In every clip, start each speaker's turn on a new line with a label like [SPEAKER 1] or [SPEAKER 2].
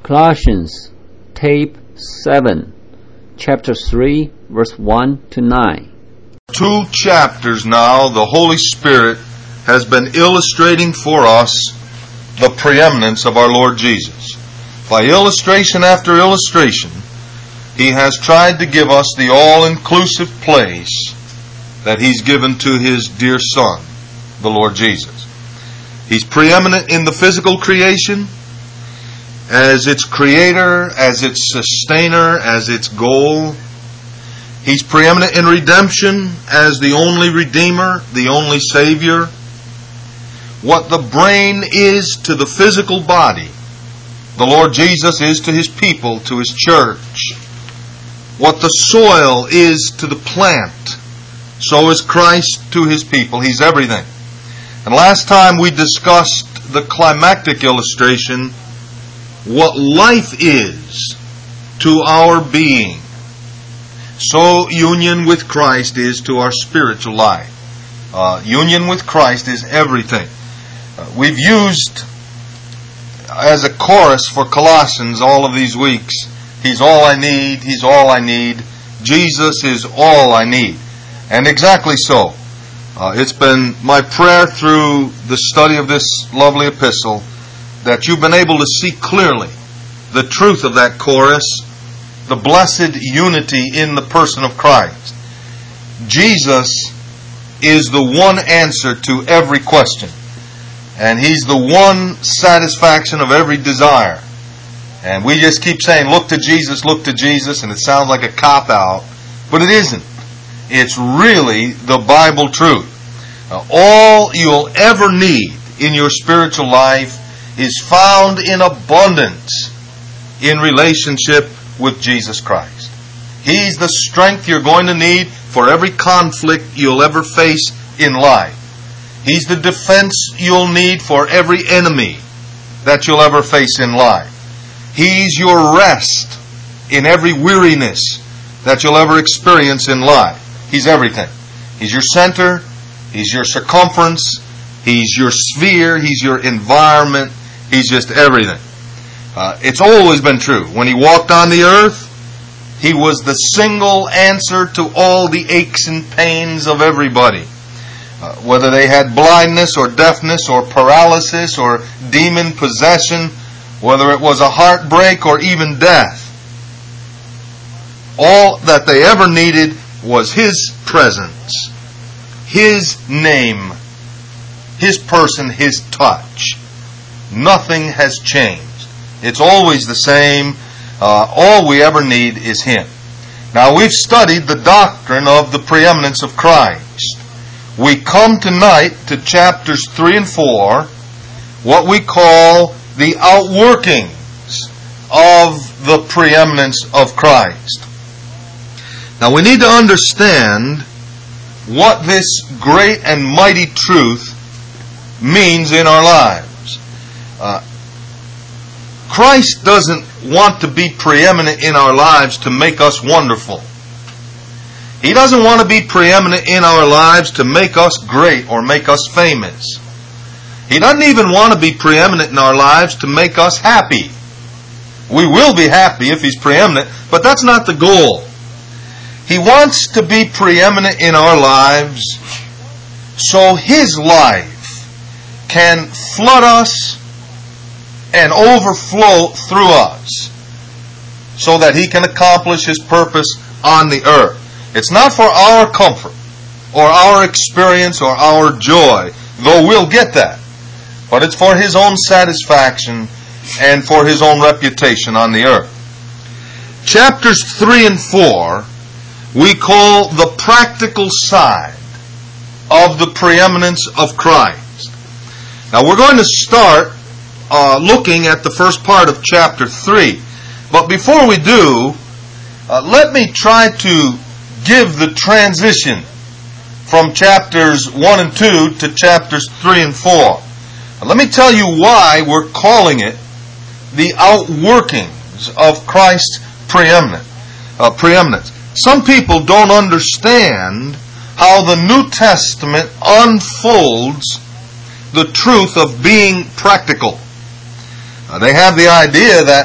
[SPEAKER 1] Colossians, tape 7, chapter 3, verse 1 to 9.
[SPEAKER 2] 2 chapters now, the Holy Spirit has been illustrating for us the preeminence of our Lord Jesus. By illustration after illustration, He has tried to give us the all-inclusive place that He's given to His dear Son, the Lord Jesus. He's preeminent in the physical creation, as its creator, as its sustainer, as its goal. He's preeminent in redemption as the only Redeemer, the only Savior. What the brain is to the physical body, the Lord Jesus is to His people, to His church. What the soil is to the plant, so is Christ to His people. He's everything. And last time we discussed the climactic illustration, what life is to our being, so union with Christ is to our spiritual life. Union with Christ is everything. We've used as a chorus for Colossians all of these weeks, He's all I need, He's all I need, Jesus is all I need. And exactly so. It's been my prayer through the study of this lovely epistle that you've been able to see clearly the truth of that chorus, the blessed unity in the person of Christ. Jesus is the one answer to every question, and He's the one satisfaction of every desire. And we just keep saying, look to Jesus, and it sounds like a cop-out, but it isn't. It's really the Bible truth. All you'll ever need in your spiritual life is found in abundance in relationship with Jesus Christ. He's the strength you're going to need for every conflict you'll ever face in life. He's the defense you'll need for every enemy that you'll ever face in life. He's your rest in every weariness that you'll ever experience in life. He's everything. He's your center. He's your circumference. He's your sphere. He's your environment. He's just everything. It's always been true. When He walked on the earth, He was the single answer to all the aches and pains of everybody. Whether they had blindness or deafness or paralysis or demon possession, whether it was a heartbreak or even death, all that they ever needed was His presence, His name, His person, His touch. Nothing has changed. It's always the same. All we ever need is Him. Now, we've studied the doctrine of the preeminence of Christ. We come tonight to chapters 3 and 4, what we call the outworkings of the preeminence of Christ. Now, we need to understand what this great and mighty truth means in our lives. Christ doesn't want to be preeminent in our lives to make us wonderful. He doesn't want to be preeminent in our lives to make us great or make us famous. He doesn't even want to be preeminent in our lives to make us happy. We will be happy if He's preeminent, but that's not the goal. He wants to be preeminent in our lives so His life can flood us and overflow through us so that He can accomplish His purpose on the earth. It's not for our comfort or our experience or our joy, though we'll get that, but it's for His own satisfaction and for His own reputation on the earth. Chapters 3 and 4 we call the practical side of the preeminence of Christ. Now we're going to start looking at the first part of chapter 3. But before we do, let me try to give the transition from chapters 1 and 2 to chapters 3 and 4. Now, let me tell you why we're calling it the outworkings of Christ's preeminence. Some people don't understand how the New Testament unfolds the truth of being practical. They have the idea that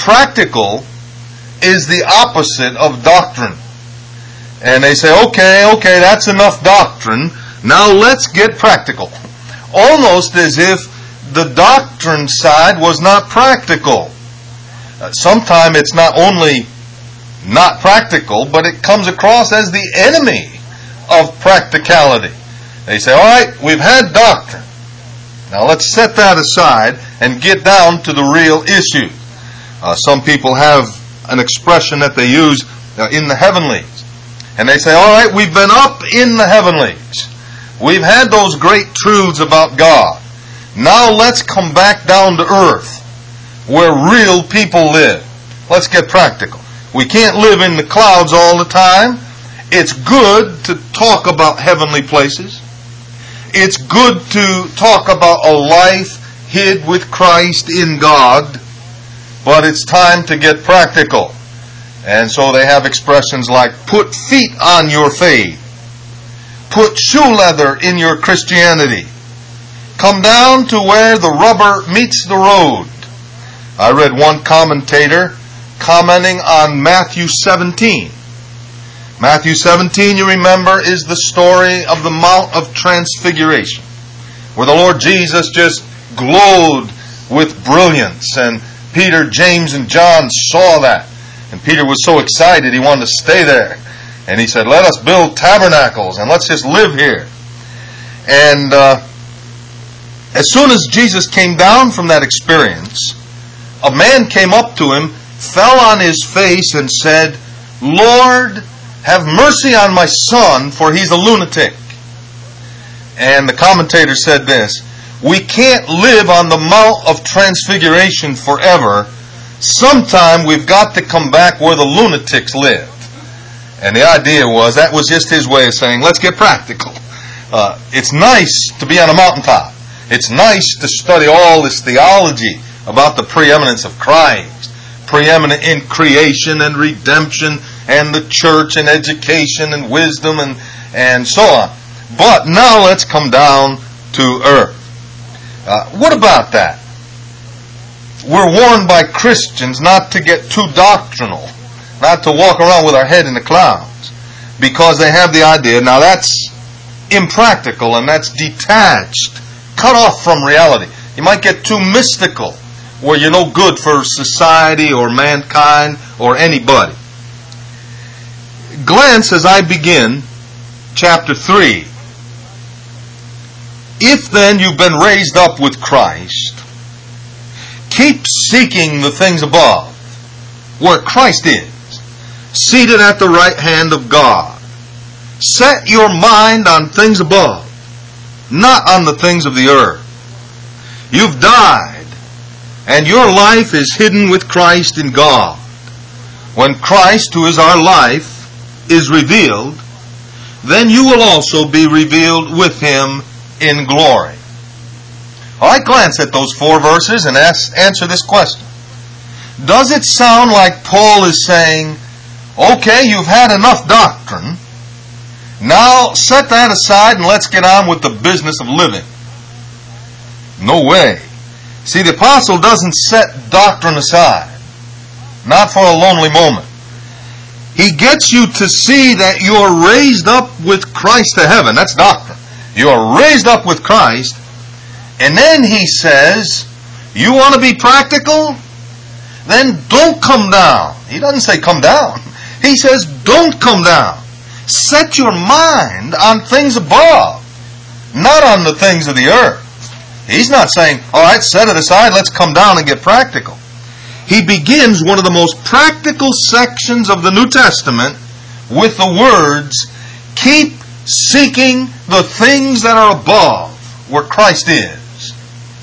[SPEAKER 2] practical is the opposite of doctrine. And they say, okay, that's enough doctrine. Now let's get practical. Almost as if the doctrine side was not practical. Sometimes it's not only not practical, but it comes across as the enemy of practicality. They say, all right, we've had doctrine. Now let's set that aside and get down to the real issue. Some people have an expression that they use in the heavenlies. And they say, all right, we've been up in the heavenlies. We've had those great truths about God. Now let's come back down to earth where real people live. Let's get practical. We can't live in the clouds all the time. It's good to talk about heavenly places. It's good to talk about a life hid with Christ in God. But it's time to get practical. And so they have expressions like, put feet on your faith. Put shoe leather in your Christianity. Come down to where the rubber meets the road. I read one commentator commenting on Matthew 17. Matthew 17, you remember, is the story of the Mount of Transfiguration, where the Lord Jesus just glowed with brilliance, and Peter, James, and John saw that. And Peter was so excited he wanted to stay there. And he said, let us build tabernacles and let's just live here. And as soon as Jesus came down from that experience, a man came up to him, fell on his face and said, Lord, have mercy on my son, for he's a lunatic. And the commentator said this, we can't live on the Mount of Transfiguration forever. Sometime we've got to come back where the lunatics live. And the idea was, that was just his way of saying, let's get practical. It's nice to be on a mountaintop. It's nice to study all this theology about the preeminence of Christ, preeminent in creation and redemption and the church and education and wisdom and so on. But now let's come down to earth. What about that? We're warned by Christians not to get too doctrinal, not to walk around with our head in the clouds, because they have the idea, now that's impractical and that's detached, cut off from reality. You might get too mystical, where you're no good for society or mankind or anybody. Glance as I begin chapter 3. If then you've been raised up with Christ, keep seeking the things above, where Christ is, seated at the right hand of God. Set your mind on things above, not on the things of the earth. You've died, and your life is hidden with Christ in God. When Christ, who is our life, is revealed, then you will also be revealed with Him in glory. I glance at those 4 verses and answer this question. Does it sound like Paul is saying, okay, you've had enough doctrine, now set that aside and let's get on with the business of living? No way. See, the apostle doesn't set doctrine aside, not for a lonely moment. He gets you to see that you're raised up with Christ to heaven. That's doctrine. You're raised up with Christ. And then he says, you want to be practical? Then don't come down. He doesn't say come down. He says don't come down. Set your mind on things above, not on the things of the earth. He's not saying, all right, set it aside, let's come down and get practical. He begins one of the most practical sections of the New Testament with the words, keep seeking the things that are above, where Christ is.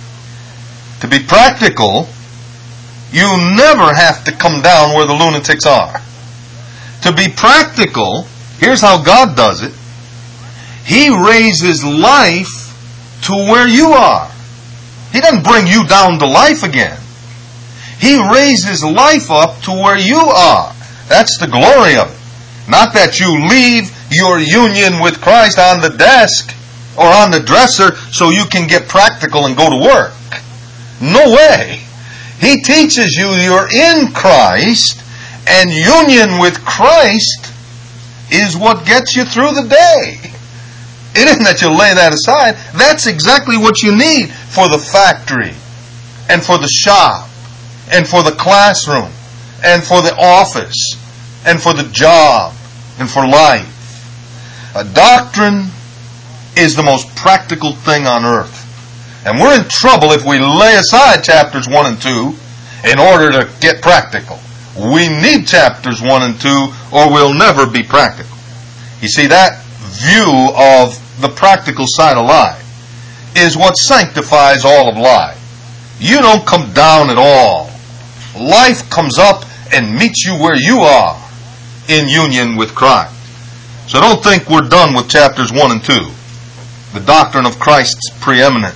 [SPEAKER 2] To be practical, you never have to come down where the lunatics are. To be practical, here's how God does it. He raises life to where you are. He doesn't bring you down to life again. He raises life up to where you are. That's the glory of it. Not that you leave your union with Christ on the desk or on the dresser so you can get practical and go to work. No way. He teaches you you're in Christ, and union with Christ is what gets you through the day. It isn't that you lay that aside. That's exactly what you need for the factory, and for the shop, and for the classroom, and for the office, and for the job, and for life. A doctrine is the most practical thing on earth. And we're in trouble if we lay aside chapters 1 and 2 in order to get practical. We need chapters 1 and 2 or we'll never be practical. You see, that view of the practical side of life is what sanctifies all of life. You don't come down at all. Life comes up and meets you where you are in union with Christ. So don't think we're done with chapters 1 and 2. The doctrine of Christ's preeminence.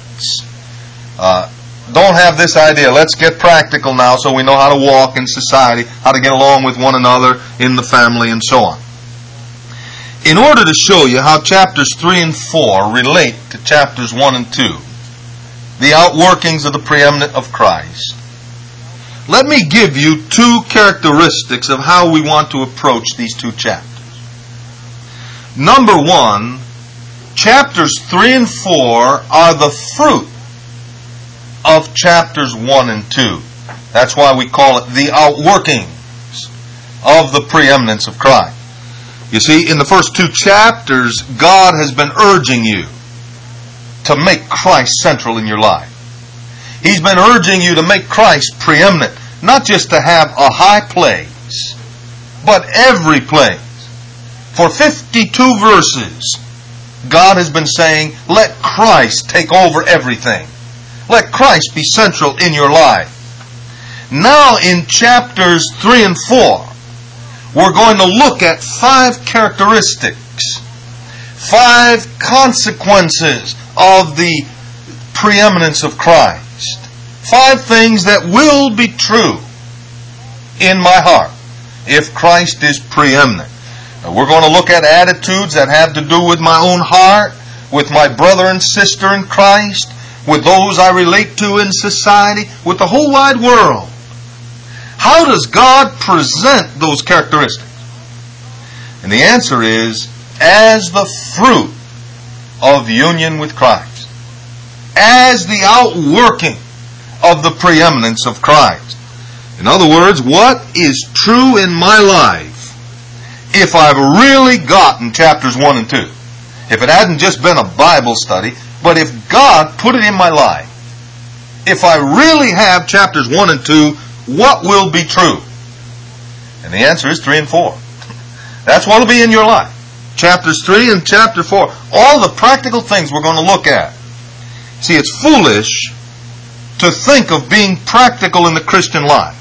[SPEAKER 2] Don't have this idea, let's get practical now so we know how to walk in society, how to get along with one another in the family, and so on. In order to show you how chapters 3 and 4 relate to chapters 1 and 2, the outworkings of the preeminence of Christ, let me give you two characteristics of how we want to approach these two chapters. Number one, chapters 3 and 4 are the fruit of chapters 1 and 2. That's why we call it the outworkings of the preeminence of Christ. You see, in the first two chapters, God has been urging you to make Christ central in your life. He's been urging you to make Christ preeminent, not just to have a high place, but every place. For 52 verses, God has been saying, let Christ take over everything. Let Christ be central in your life. Now in chapters 3 and 4, we're going to look at 5 characteristics, 5 consequences of the preeminence of Christ. 5 things that will be true in my heart if Christ is preeminent. We're going to look at attitudes that have to do with my own heart, with my brother and sister in Christ, with those I relate to in society, with the whole wide world. How does God present those characteristics? And the answer is, as the fruit of union with Christ. As the outworking of the preeminence of Christ. In other words, what is true in my life if I've really gotten chapters 1 and 2? If it hadn't just been a Bible study, but if God put it in my life, if I really have chapters 1 and 2, what will be true? And the answer is 3 and 4. That's what will be in your life. Chapters 3 and chapter 4. All the practical things we're going to look at. See, it's foolish to think of being practical in the Christian life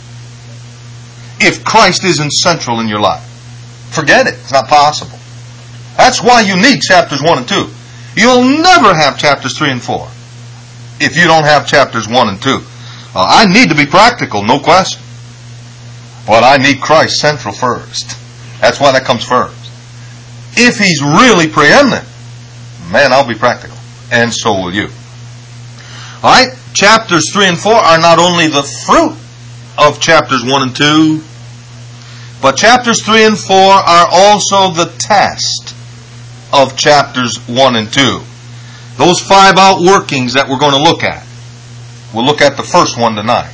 [SPEAKER 2] if Christ isn't central in your life. Forget it. It's not possible. That's why you need chapters 1 and 2. You'll never have chapters 3 and 4 if you don't have chapters 1 and 2. I need to be practical, no question. But I need Christ central first. That's why that comes first. If He's really preeminent, man, I'll be practical. And so will you. Alright, chapters 3 and 4 are not only the fruit of chapters 1 and 2, but chapters 3 and 4 are also the test of chapters 1 and 2. Those 5 outworkings that we're going to look at. We'll look at the first one tonight.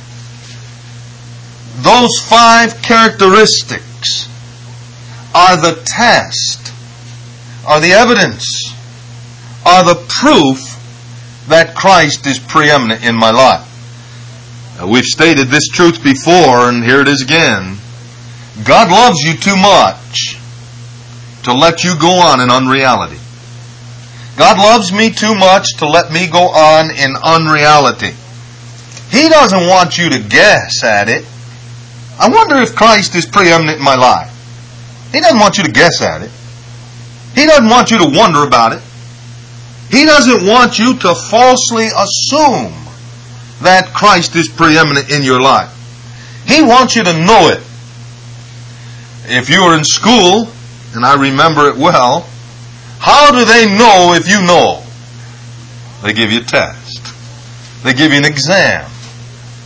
[SPEAKER 2] Those 5 characteristics are the test, are the evidence, are the proof that Christ is preeminent in my life. We've stated this truth before, and here it is again. God loves you too much to let you go on in unreality. God loves me too much to let me go on in unreality. He doesn't want you to guess at it. I wonder if Christ is preeminent in my life. He doesn't want you to guess at it. He doesn't want you to wonder about it. He doesn't want you to falsely assume that Christ is preeminent in your life. He wants you to know it. If you were in school, and I remember it well, how do they know if you know? They give you a test. They give you an exam.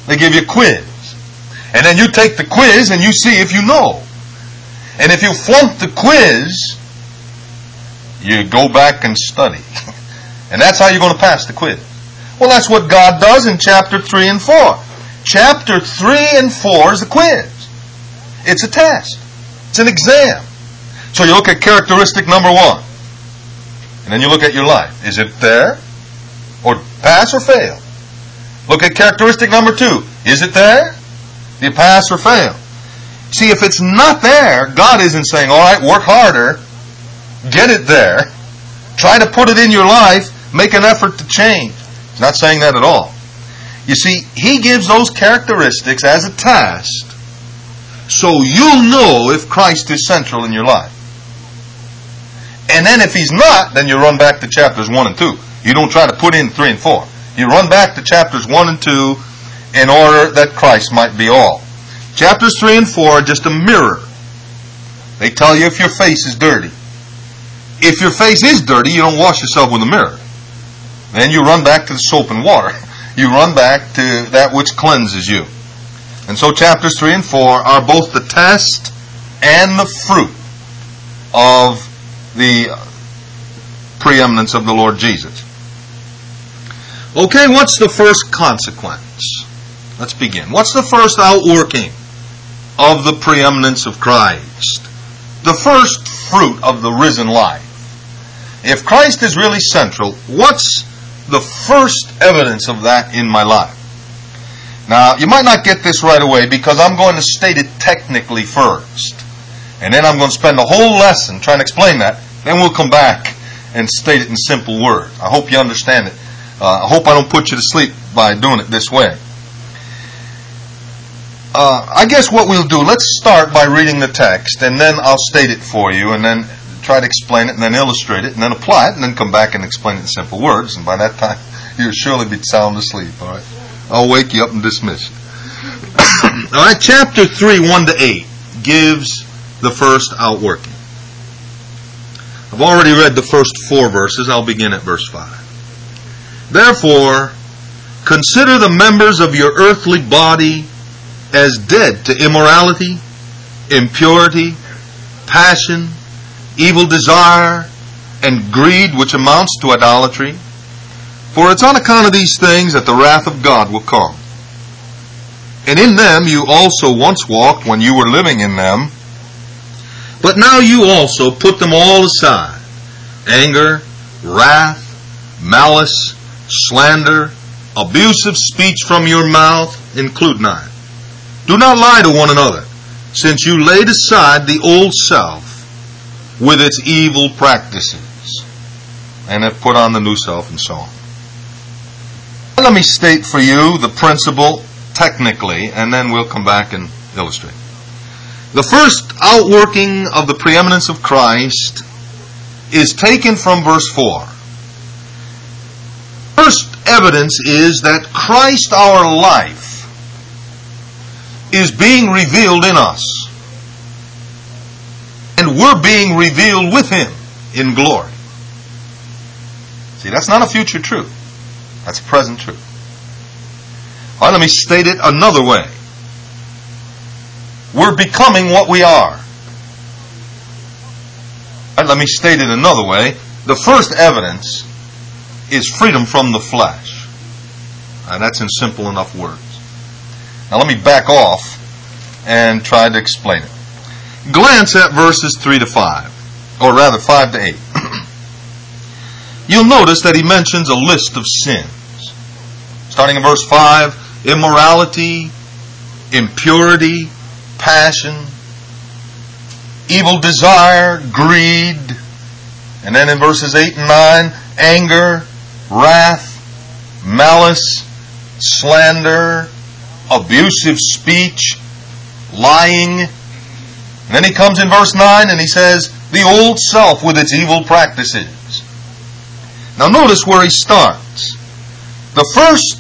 [SPEAKER 2] They give you a quiz. And then you take the quiz and you see if you know. And if you flunk the quiz, you go back and study. And that's how you're going to pass the quiz. Well, that's what God does in chapter 3 and 4. Chapter 3 and 4 is a quiz. It's a test. It's an exam. So you look at characteristic number 1. And then you look at your life. Is it there? Or pass or fail? Look at characteristic number 2. Is it there? Do you pass or fail? See, if it's not there, God isn't saying, all right, work harder, get it there, try to put it in your life, make an effort to change. He's not saying that at all. You see, He gives those characteristics as a test so you'll know if Christ is central in your life. And then if He's not, then you run back to chapters 1 and 2. You don't try to put in 3 and 4. You run back to chapters 1 and 2 in order that Christ might be all. Chapters 3 and 4 are just a mirror. They tell you if your face is dirty. If your face is dirty, you don't wash yourself with a mirror. Then you run back to the soap and water. You run back to that which cleanses you. And so chapters 3 and 4 are both the test and the fruit of the preeminence of the Lord Jesus. Okay, what's the first consequence? Let's begin. What's the first outworking of the preeminence of Christ? The first fruit of the risen life. If Christ is really central, what's the first evidence of that in my life? Now, you might not get this right away because I'm going to state it technically first. And then I'm going to spend the whole lesson trying to explain that. Then we'll come back and state it in simple words. I hope you understand it. I hope I don't put you to sleep by doing it this way. I guess what we'll do, let's start by reading the text, and then I'll state it for you, and then try to explain it, and then illustrate it, and then apply it, and then come back and explain it in simple words, and by that time, you'll surely be sound asleep, all right? I'll wake you up and dismiss you. All right, chapter 3, 1 to 8 gives the first outworking. I've already read the first 4 verses. I'll begin at verse 5. Therefore, consider the members of your earthly body as dead to immorality, impurity, passion, evil desire, and greed, which amounts to idolatry. For it's on account of these things that the wrath of God will come. And in them you also once walked when you were living in them. But now you also put them all aside. Anger, wrath, malice, slander, abusive speech from your mouth, include not. Do not lie to one another, since you laid aside the old self with its evil practices, and have put on the new self, and so on. Let me state for you the principle technically, and then we'll come back and illustrate. The first outworking of the preeminence of Christ is taken from verse 4. First evidence is that Christ, our life, is being revealed in us. And we're being revealed with Him in glory. See, that's not a future truth. That's a present truth. All right, let me state it another way. We're becoming what we are. All right, let me state it another way. The first evidence is freedom from the flesh. And that's in simple enough words. Now let me back off and try to explain it. Glance at verses 3 to 5, or rather 5 to 8. You'll notice that he mentions a list of sins. Starting in verse 5, immorality, impurity, passion, evil desire, greed. And then in verses 8 and 9, anger, wrath, malice, slander, abusive speech, lying. And then he comes in verse 9 and he says, the old self with its evil practices. Now notice where he starts. The first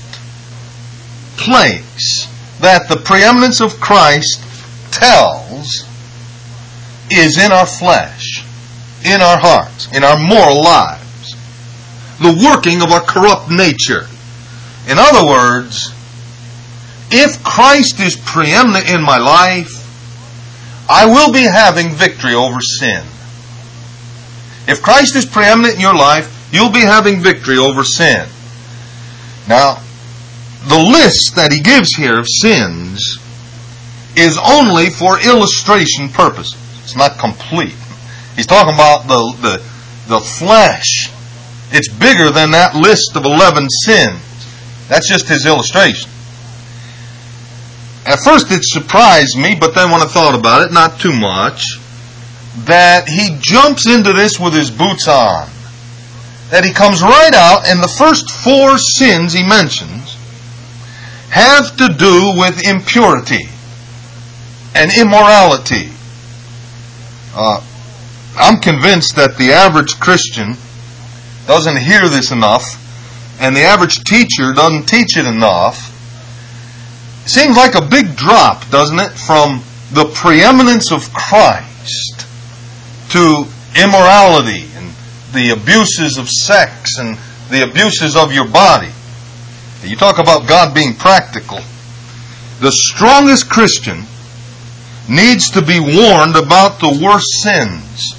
[SPEAKER 2] place that the preeminence of Christ tells is in our flesh, in our hearts, in our moral lives. The working of our corrupt nature. In other words, if Christ is preeminent in my life, I will be having victory over sin. If Christ is preeminent in your life, you'll be having victory over sin. Now, the list that he gives here of sins is only for illustration purposes. It's not complete. He's talking about the flesh. It's bigger than that list of 11 sins. That's just his illustration. At first it surprised me, but then when I thought about it, not too much, that he jumps into this with his boots on. That he comes right out, and the first 4 sins he mentions have to do with impurity and immorality. I'm convinced that the average Christian doesn't hear this enough, and the average teacher doesn't teach it enough. It seems like a big drop, doesn't it, from the preeminence of Christ to immorality and the abuses of sex and the abuses of your body. You talk about God being practical. The strongest Christian needs to be warned about the worst sins.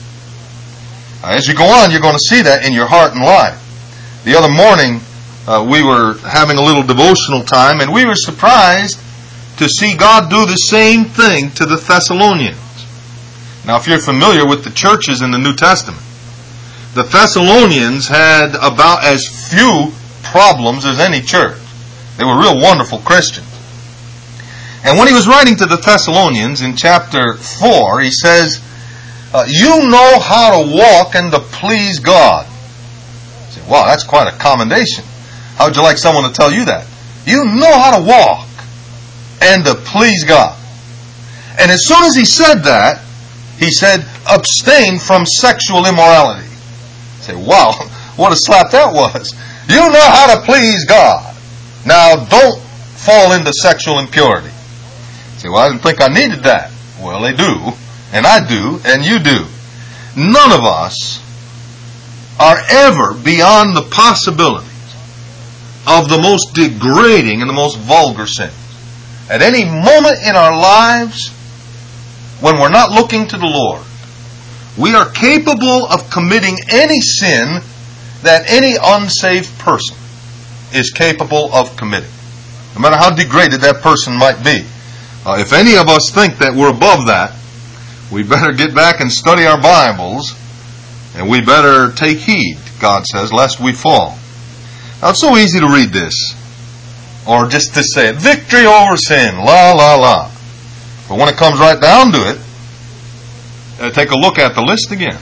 [SPEAKER 2] As you go on, you're going to see that in your heart and life. The other morning, we were having a little devotional time, and we were surprised to see God do the same thing to the Thessalonians. Now, if you're familiar with the churches in the New Testament, the Thessalonians had about as few problems as any church. They were real wonderful Christians. And when he was writing to the Thessalonians in chapter 4, he says, you know how to walk and to please God. You say, wow, that's quite a commendation. How would you like someone to tell you that? You know how to walk and to please God. And as soon as he said that, he said, abstain from sexual immorality. You say, wow, what a slap that was. You know how to please God. Now, don't fall into sexual impurity. You say, well, I didn't think I needed that. Well, they do, and I do, and you do. None of us are ever beyond the possibilities of the most degrading and the most vulgar sins. At any moment in our lives, when we're not looking to the Lord, we are capable of committing any sin that any unsaved person is capable of committing, no matter how degraded that person might be. If any of us think that we're above that, we better get back and study our Bibles, and we better take heed, God says, lest we fall. Now, it's so easy to read this, or just to say it, victory over sin, la, la, la. But when it comes right down to it, take a look at the list again.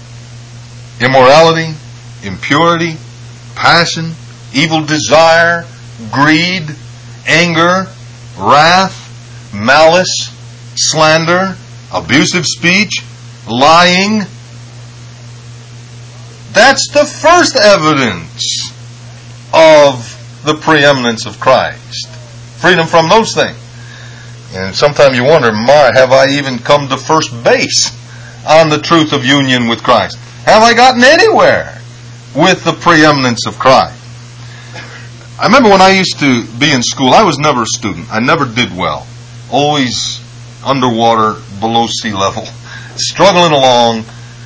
[SPEAKER 2] Immorality, impurity, passion, evil desire, greed, anger, wrath, malice, slander, abusive speech, lying. That's the first evidence of the preeminence of Christ. Freedom from those things. And sometimes you wonder, have I even come to first base on the truth of union with Christ? Have I gotten anywhere with the preeminence of Christ? I remember when I used to be in school, I was never a student. I never did well. Always underwater, below sea level. Struggling along,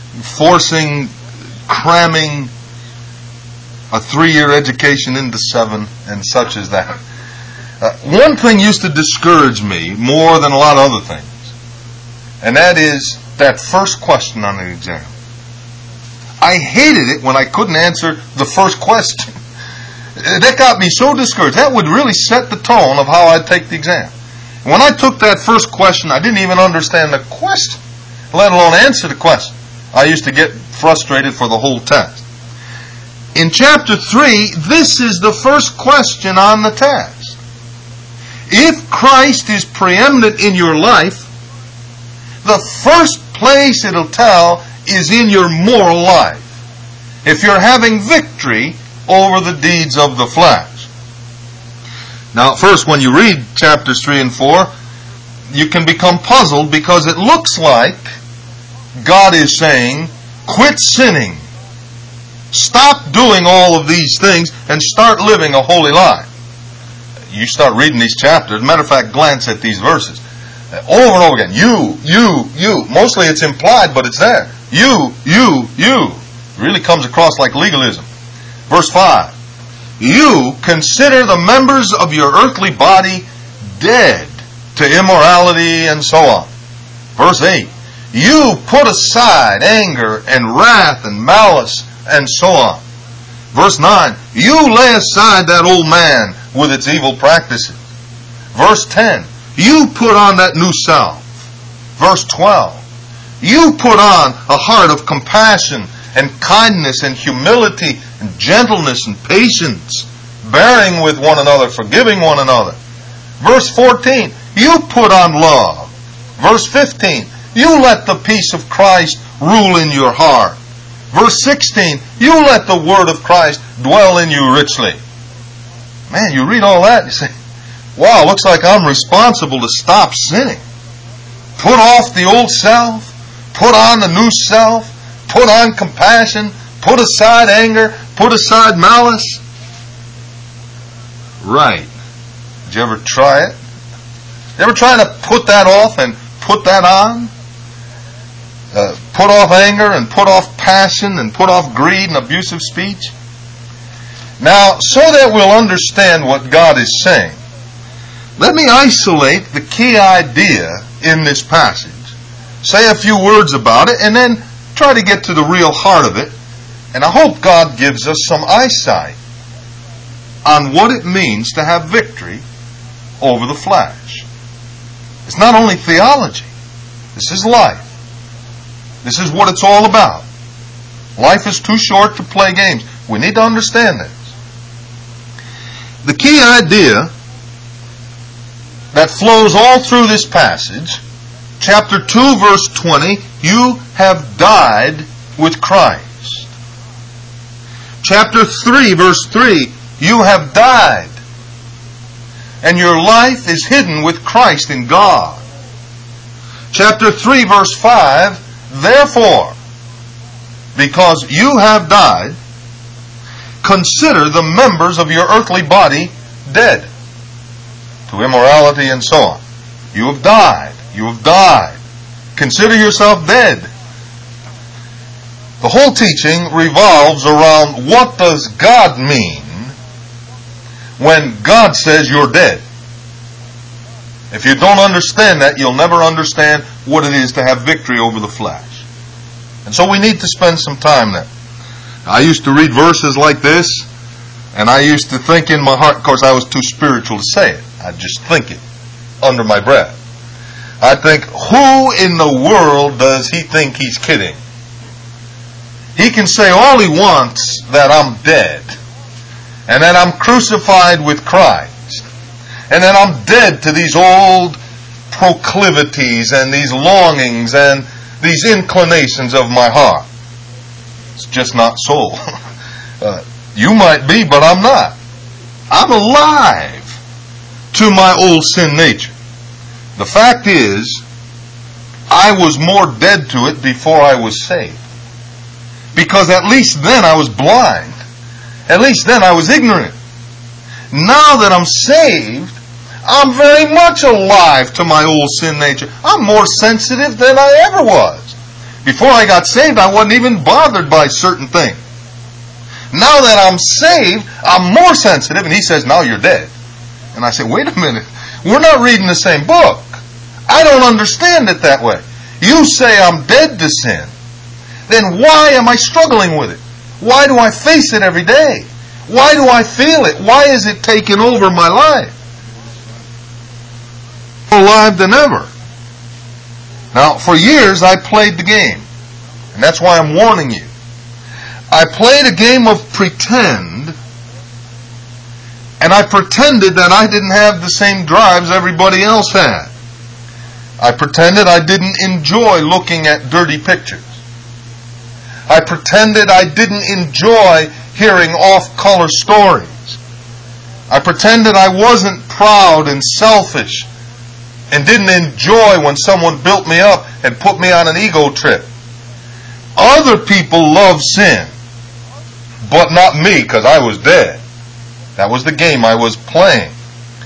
[SPEAKER 2] cramming a 3-year education into 7, and such as that. One thing used to discourage me more than a lot of other things, and that is that first question on the exam. I hated it when I couldn't answer the first question. That got me so discouraged. That would really set the tone of how I'd take the exam. When I took that first question, I didn't even understand the question, let alone answer the question. I used to get frustrated for the whole test. In chapter 3, this is the first question on the test. If Christ is preeminent in your life, the first place it'll tell is in your moral life. If you're having victory over the deeds of the flesh. Now, first, when you read chapters 3 and 4, you can become puzzled because it looks like God is saying, quit sinning. Stop doing all of these things and start living a holy life. You start reading these chapters. Matter of fact, glance at these verses. Over and over again. You. Mostly it's implied, but it's there. You. Really comes across like legalism. Verse 5. You consider the members of your earthly body dead to immorality and so on. Verse 8. You put aside anger and wrath and malice and so on. Verse 9. You lay aside that old man with its evil practices. Verse 10. You put on that new self. Verse 12. You put on a heart of compassion and kindness and humility and gentleness and patience, bearing with one another, forgiving one another. Verse 14. You put on love. Verse 15. You let the peace of Christ rule in your heart. Verse 16. You let the word of Christ dwell in you richly. Man, you read all that and you say, wow, looks like I'm responsible to stop sinning. Put off the old self, put on the new self, put on compassion, put aside anger, put aside malice. Right. Did you ever try it? You ever try to put that off and put that on? Put off anger and put off passion and put off greed and abusive speech? Now, so that we'll understand what God is saying, let me isolate the key idea in this passage, say a few words about it, and then try to get to the real heart of it. And I hope God gives us some eyesight on what it means to have victory over the flesh. It's not only theology. This is life. This is what it's all about. Life is too short to play games. We need to understand this. The key idea that flows all through this passage, chapter 2, verse 20, you have died with Christ. Chapter 3, verse 3, you have died, and your life is hidden with Christ in God. Chapter 3, verse 5, therefore, because you have died, consider the members of your earthly body dead to immorality and so on. You have died. You have died. Consider yourself dead. The whole teaching revolves around what does God mean when God says you're dead. If you don't understand that, you'll never understand what it is to have victory over the flesh. And so we need to spend some time there. I used to read verses like this, and I used to think in my heart, of course I was too spiritual to say it. I'd just think it under my breath. I'd think, who in the world does he think he's kidding? He can say all he wants that I'm dead, and that I'm crucified with Christ, and that I'm dead to these old proclivities and these longings and these inclinations of my heart. It's just not so. You might be, but I'm not. I'm alive to my old sin nature. The fact is, I was more dead to it before I was saved. Because at least then I was blind. At least then I was ignorant. Now that I'm saved, I'm very much alive to my old sin nature. I'm more sensitive than I ever was. Before I got saved, I wasn't even bothered by certain things. Now that I'm saved, I'm more sensitive. And he says, now you're dead. And I say, wait a minute. We're not reading the same book. I don't understand it that way. You say I'm dead to sin. Then why am I struggling with it? Why do I face it every day? Why do I feel it? Why is it taking over my life? More alive than ever. Now, for years I played the game. And that's why I'm warning you. I played a game of pretend, and I pretended that I didn't have the same drives everybody else had. I pretended I didn't enjoy looking at dirty pictures. I pretended I didn't enjoy hearing off-color stories. I pretended I wasn't proud and selfish and didn't enjoy when someone built me up and put me on an ego trip. Other people love sin, but not me, because I was dead. That was the game I was playing.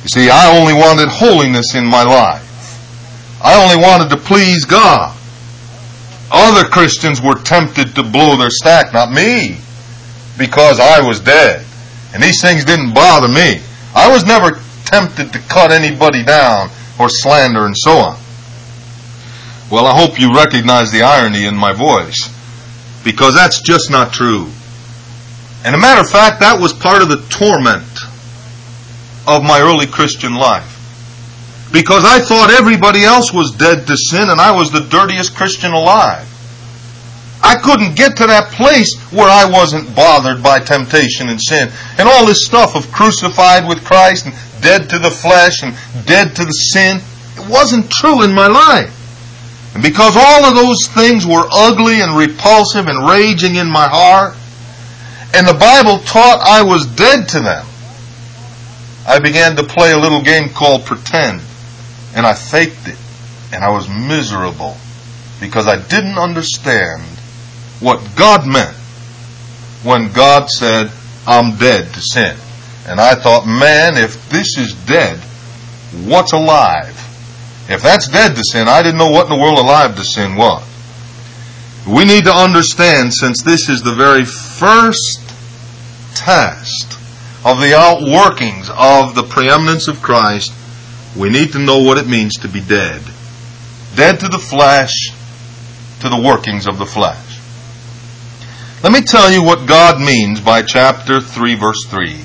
[SPEAKER 2] You see, I only wanted holiness in my life. I only wanted to please God. Other Christians were tempted to blow their stack, not me, because I was dead. And these things didn't bother me. I was never tempted to cut anybody down or slander and so on. Well, I hope you recognize the irony in my voice, because that's just not true. And a matter of fact, that was part of the torment of my early Christian life. Because I thought everybody else was dead to sin and I was the dirtiest Christian alive. I couldn't get to that place where I wasn't bothered by temptation and sin. And all this stuff of crucified with Christ and dead to the flesh and dead to the sin, it wasn't true in my life. And because all of those things were ugly and repulsive and raging in my heart, and the Bible taught I was dead to them, I began to play a little game called pretend. And I faked it. And I was miserable because I didn't understand what God meant when God said, I'm dead to sin. And I thought, man, if this is dead, what's alive? If that's dead to sin, I didn't know what in the world alive to sin was. We need to understand, since this is the very first test of the outworkings of the preeminence of Christ, we need to know what it means to be dead. Dead to the flesh, to the workings of the flesh. Let me tell you what God means by chapter 3, verse 3.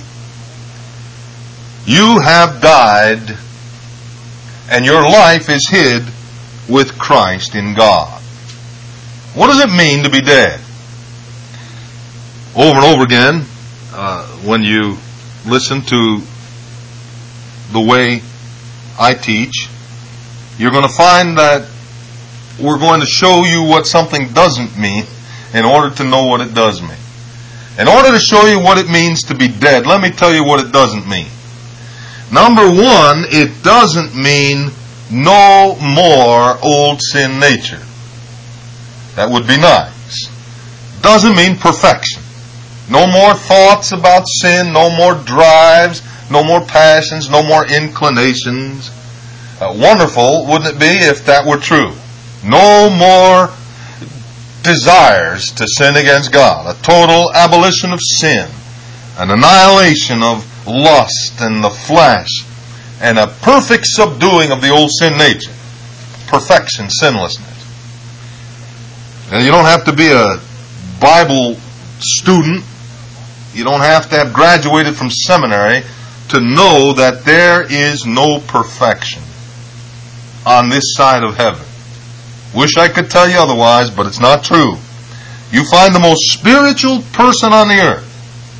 [SPEAKER 2] You have died, and your life is hid with Christ in God. What does it mean to be dead? Over and over again, when you listen to the way I teach, you're going to find that we're going to show you what something doesn't mean in order to know what it does mean. In order to show you what it means to be dead, let me tell you what it doesn't mean. Number one, it doesn't mean no more old sin nature. That would be nice. Doesn't mean perfection. No more thoughts about sin, no more drives, no more passions, no more inclinations. Wonderful, wouldn't it be, if that were true? No more desires to sin against God. A total abolition of sin. An annihilation of lust and the flesh. And a perfect subduing of the old sin nature. Perfection, sinlessness. And you don't have to be a Bible student. You don't have to have graduated from seminary to know that there is no perfection on this side of heaven. Wish I could tell you otherwise, but it's not true. You find the most spiritual person on the earth,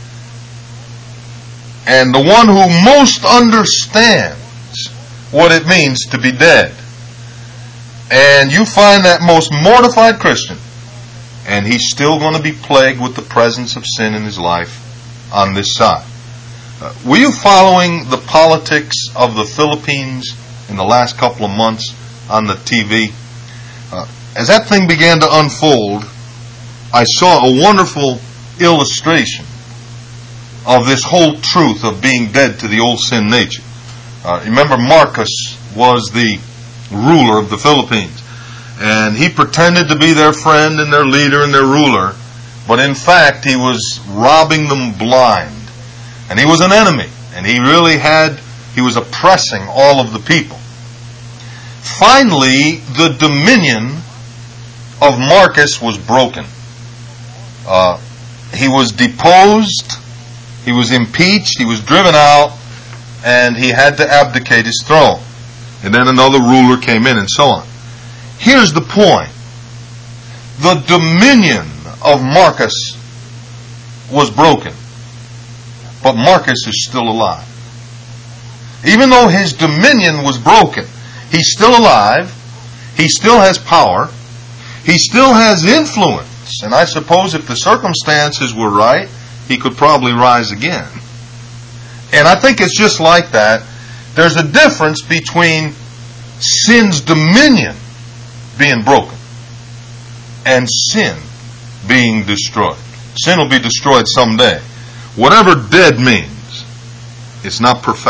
[SPEAKER 2] and the one who most understands what it means to be dead. And you find that most mortified Christian, and he's still going to be plagued with the presence of sin in his life on this side. Were you following the politics of the Philippines in the last couple of months on the TV? As that thing began to unfold, I saw a wonderful illustration of this whole truth of being dead to the old sin nature. Remember, Marcos was the ruler of the Philippines, and he pretended to be their friend and their leader and their ruler, but in fact he was robbing them blind. And he was an enemy, and he was oppressing all of the people. Finally, the dominion of Marcos was broken. He was deposed, he was impeached, he was driven out, and he had to abdicate his throne. And then another ruler came in and so on. Here's the point. The dominion of Marcos was broken. But Marcos is still alive. Even though his dominion was broken, he's still alive. He still has power. He still has influence. And I suppose if the circumstances were right, he could probably rise again. And I think it's just like that. There's a difference between sin's dominion being broken and sin being destroyed. Sin will be destroyed someday. Whatever dead means, it's not perfection.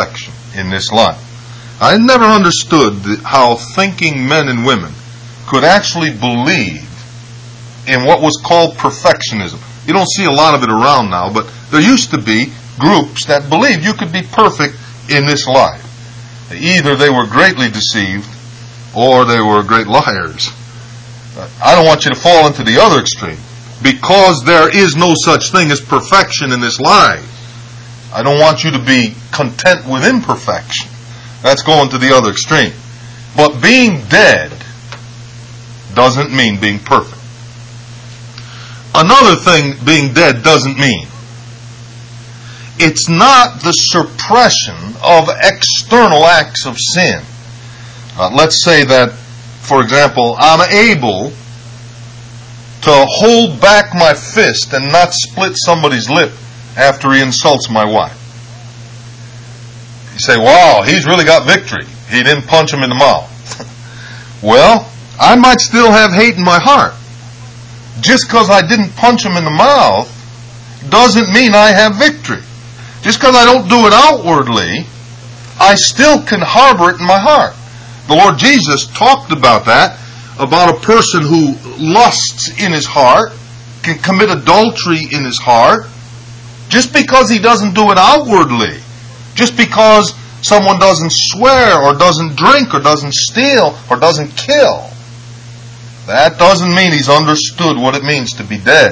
[SPEAKER 2] in this life. I never understood how thinking men and women could actually believe in what was called perfectionism. You don't see a lot of it around now, but there used to be groups that believed you could be perfect in this life. Either they were greatly deceived or they were great liars. I don't want you to fall into the other extreme. Because there is no such thing as perfection in this life, I don't want you to be content with imperfection. That's going to the other extreme. But being dead doesn't mean being perfect. Another thing being dead doesn't mean. It's not the suppression of external acts of sin. Let's say that, for example, I'm able to hold back my fist and not split somebody's lip after he insults my wife. You say, wow, he's really got victory. He didn't punch him in the mouth. Well, I might still have hate in my heart. Just because I didn't punch him in the mouth doesn't mean I have victory. Just because I don't do it outwardly, I still can harbor it in my heart. The Lord Jesus talked about that, about a person who lusts in his heart, can commit adultery in his heart, just because he doesn't do it outwardly. Just because someone doesn't swear or doesn't drink or doesn't steal or doesn't kill. That doesn't mean he's understood what it means to be dead.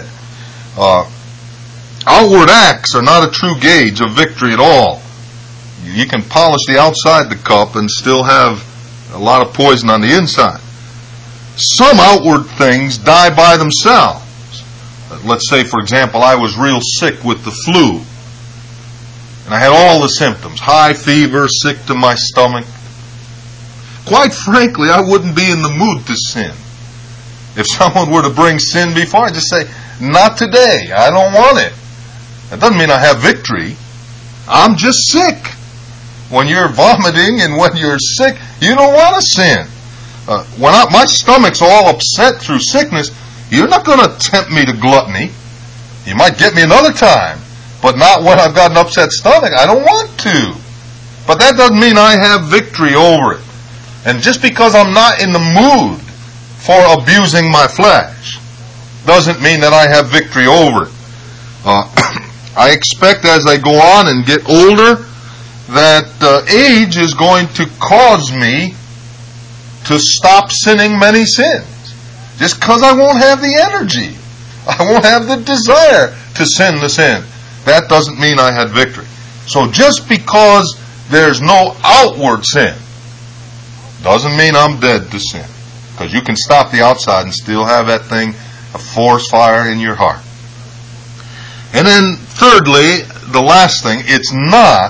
[SPEAKER 2] Outward acts are not a true gauge of victory at all. You can polish the outside of the cup and still have a lot of poison on the inside. Some outward things die by themselves. Let's say, for example, I was real sick with the flu. And I had all the symptoms. High fever, sick to my stomach. Quite frankly, I wouldn't be in the mood to sin. If someone were to bring sin before, I'd just say, not today. I don't want it. That doesn't mean I have victory. I'm just sick. When you're vomiting and when you're sick, you don't want to sin. When my stomach's all upset through sickness, you're not going to tempt me to gluttony. You might get me another time, but not when I've got an upset stomach. I don't want to. But that doesn't mean I have victory over it. And just because I'm not in the mood for abusing my flesh doesn't mean that I have victory over it. I expect as I go on and get older that age is going to cause me to stop sinning many sins. Just because I won't have the energy. I won't have the desire to sin the sin. That doesn't mean I had victory. So just because there's no outward sin doesn't mean I'm dead to sin. Because you can stop the outside and still have that thing, a forest fire in your heart. And then thirdly, the last thing, it's not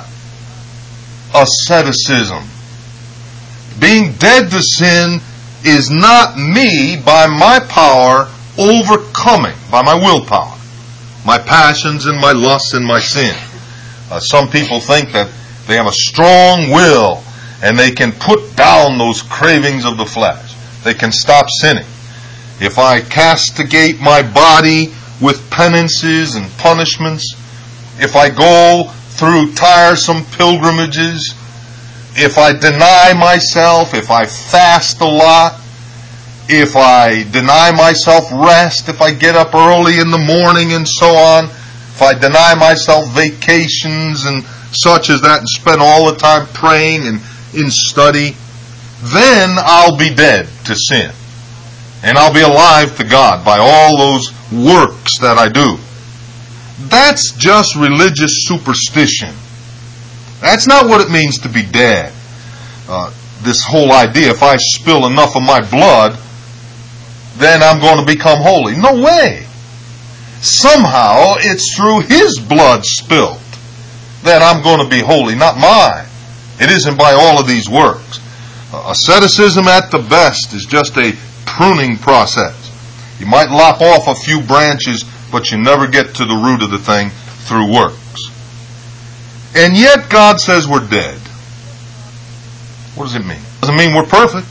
[SPEAKER 2] asceticism. Being dead to sin is not me by my power overcoming, by my willpower, my passions and my lusts and my sin. Some people think that they have a strong will and they can put down those cravings of the flesh. They can stop sinning. If I castigate my body with penances and punishments, if I go through tiresome pilgrimages, if I deny myself, if I fast a lot, if I deny myself rest, if I get up early in the morning and so on, if I deny myself vacations and such as that and spend all the time praying and in study, then I'll be dead to sin. And I'll be alive to God by all those works that I do. That's just religious superstition. That's not what it means to be dead. This whole idea, if I spill enough of my blood, then I'm going to become holy. No way. Somehow it's through His blood spilt that I'm going to be holy, not mine. It isn't by all of these works. Asceticism at the best is just a pruning process. You might lop off a few branches, but you never get to the root of the thing through works. And yet God says we're dead. What does it mean? It doesn't mean we're perfect.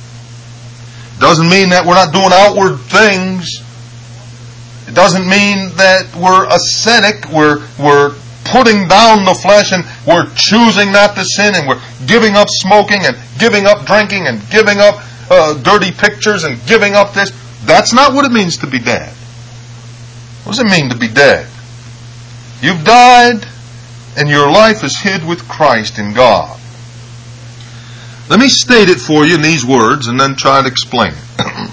[SPEAKER 2] It doesn't mean that we're not doing outward things. It doesn't mean that we're ascetic, we're putting down the flesh and we're choosing not to sin and we're giving up smoking and giving up drinking and giving up dirty pictures and giving up this. That's not what it means to be dead. What does it mean to be dead? You've died and your life is hid with Christ in God. Let me state it for you in these words and then try to explain it.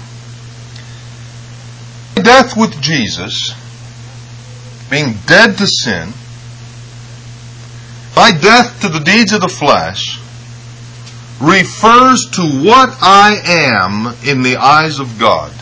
[SPEAKER 2] Death with Jesus, being dead to sin, by death to the deeds of the flesh, refers to what I am in the eyes of God.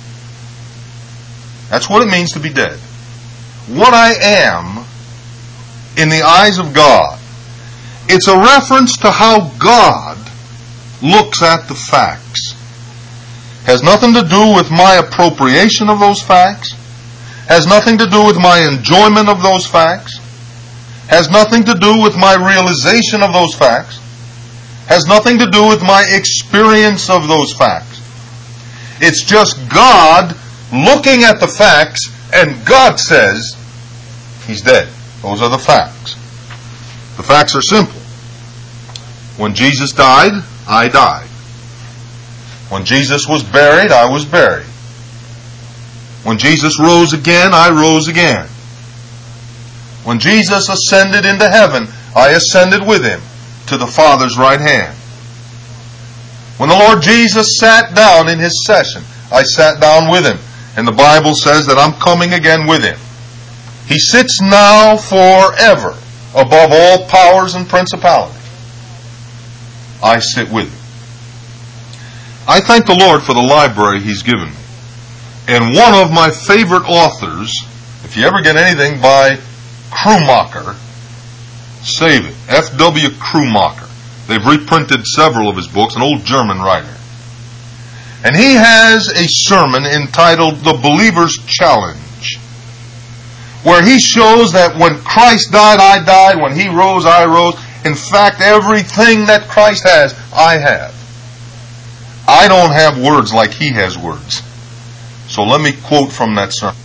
[SPEAKER 2] That's what it means to be dead. What I am in the eyes of God. It's a reference to how God looks at the facts. Has nothing to do with my appropriation of those facts. Has nothing to do with my enjoyment of those facts. Has nothing to do with my realization of those facts. Has nothing to do with my experience of those facts. It's just God looking at the facts, and God says He's dead. Those are the facts. The facts are simple. When Jesus died, I died. When Jesus was buried, I was buried. When Jesus rose again, I rose again. When Jesus ascended into heaven, I ascended with Him to the Father's right hand. When the Lord Jesus sat down in His session, I sat down with Him. And the Bible says that I'm coming again with Him. He sits now forever above all powers and principalities. I sit with Him. I thank the Lord for the library He's given me. And one of my favorite authors, if you ever get anything by Krummacher, save it. F.W. Krummacher. They've reprinted several of his books, an old German writer. And he has a sermon entitled The Believer's Challenge, where he shows that when Christ died, I died. When He rose, I rose. In fact, everything that Christ has, I have. I don't have words like He has words. So let me quote from that sermon.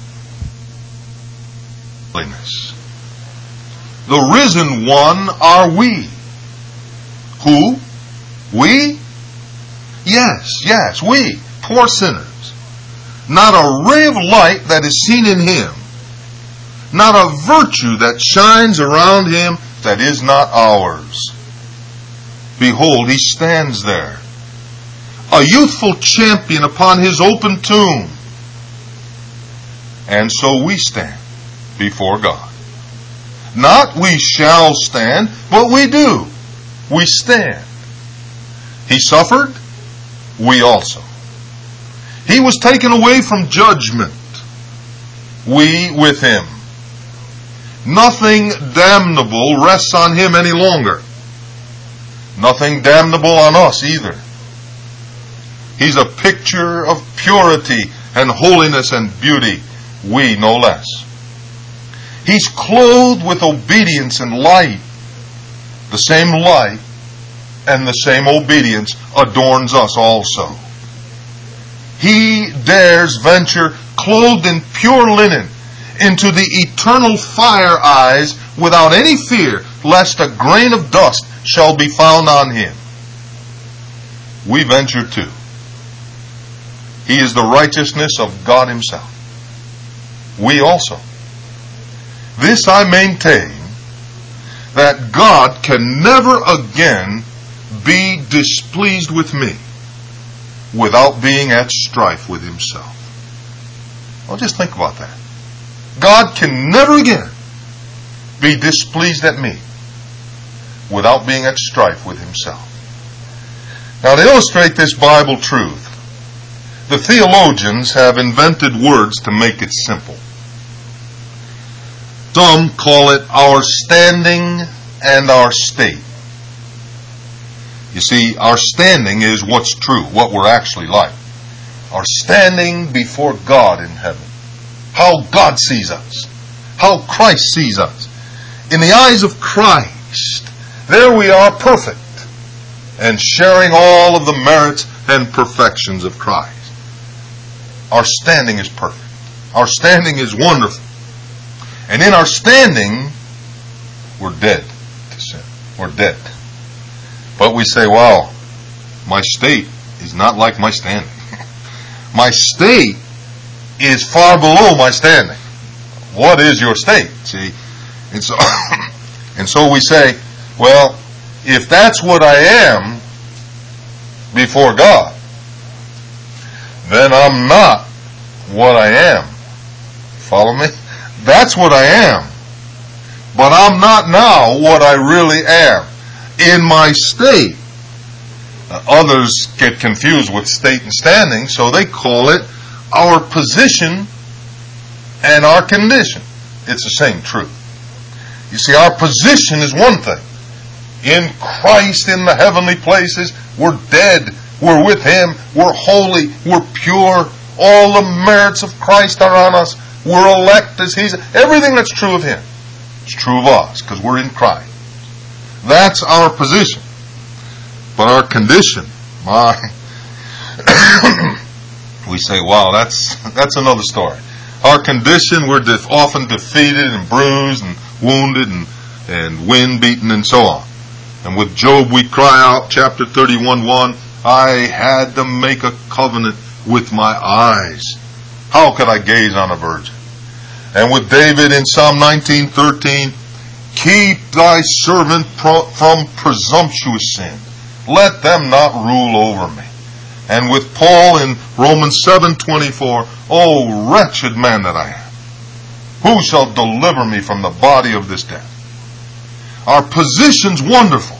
[SPEAKER 2] The risen one are we. Who? We? Yes, we, poor sinners. Not a ray of light that is seen in Him. Not a virtue that shines around Him that is not ours. Behold, He stands there, a youthful champion upon His open tomb. And so we stand before God. Not we shall stand, but we do. We stand. He suffered, we also. He was taken away from judgment, we with Him. Nothing damnable rests on Him any longer. Nothing damnable on us either. He's a picture of purity and holiness and beauty, we no less. He's clothed with obedience and light. The same light and the same obedience adorns us also. He dares venture, clothed in pure linen, into the eternal fire eyes without any fear, lest a grain of dust shall be found on Him. We venture too. He is the righteousness of God Himself. We also. This I maintain, that God can never again be displeased with me without being at strife with Himself. Well, just think about that. God can never again be displeased at me without being at strife with Himself. Now, to illustrate this Bible truth, the theologians have invented words to make it simple. Some call it our standing and our state. You see, our standing is what's true, what we're actually like. Our standing before God in heaven. How God sees us. How Christ sees us. In the eyes of Christ, there we are perfect and sharing all of the merits and perfections of Christ. Our standing is perfect. Our standing is wonderful. And in our standing, We're dead to sin. We're dead. But we say, well, my state is not like my standing. My state is far below my standing. What is your state? See? And so, and so we say, well, if that's what I am before God, then I'm not what I am. Follow me? That's what I am. But I'm not now what I really am in my state. Others get confused with state and standing, so they call it our position and our condition. It's the same truth. You see, our position is one thing. In Christ, in the heavenly places, we're dead. We're with Him. We're holy. We're pure. All the merits of Christ are on us. We're elect as He's. Everything that's true of Him is true of us because we're in Christ. That's our position. But our condition, we say, wow, that's another story. Our condition, we're often defeated and bruised and wounded and wind beaten and so on. And with Job we cry out, chapter 31:1, I had to make a covenant with my eyes. How could I gaze on a virgin? And with David in Psalm 19:13, keep thy servant from presumptuous sin. Let them not rule over me. And with Paul in Romans 7:24, O wretched man that I am, who shall deliver me from the body of this death? Our position's wonderful.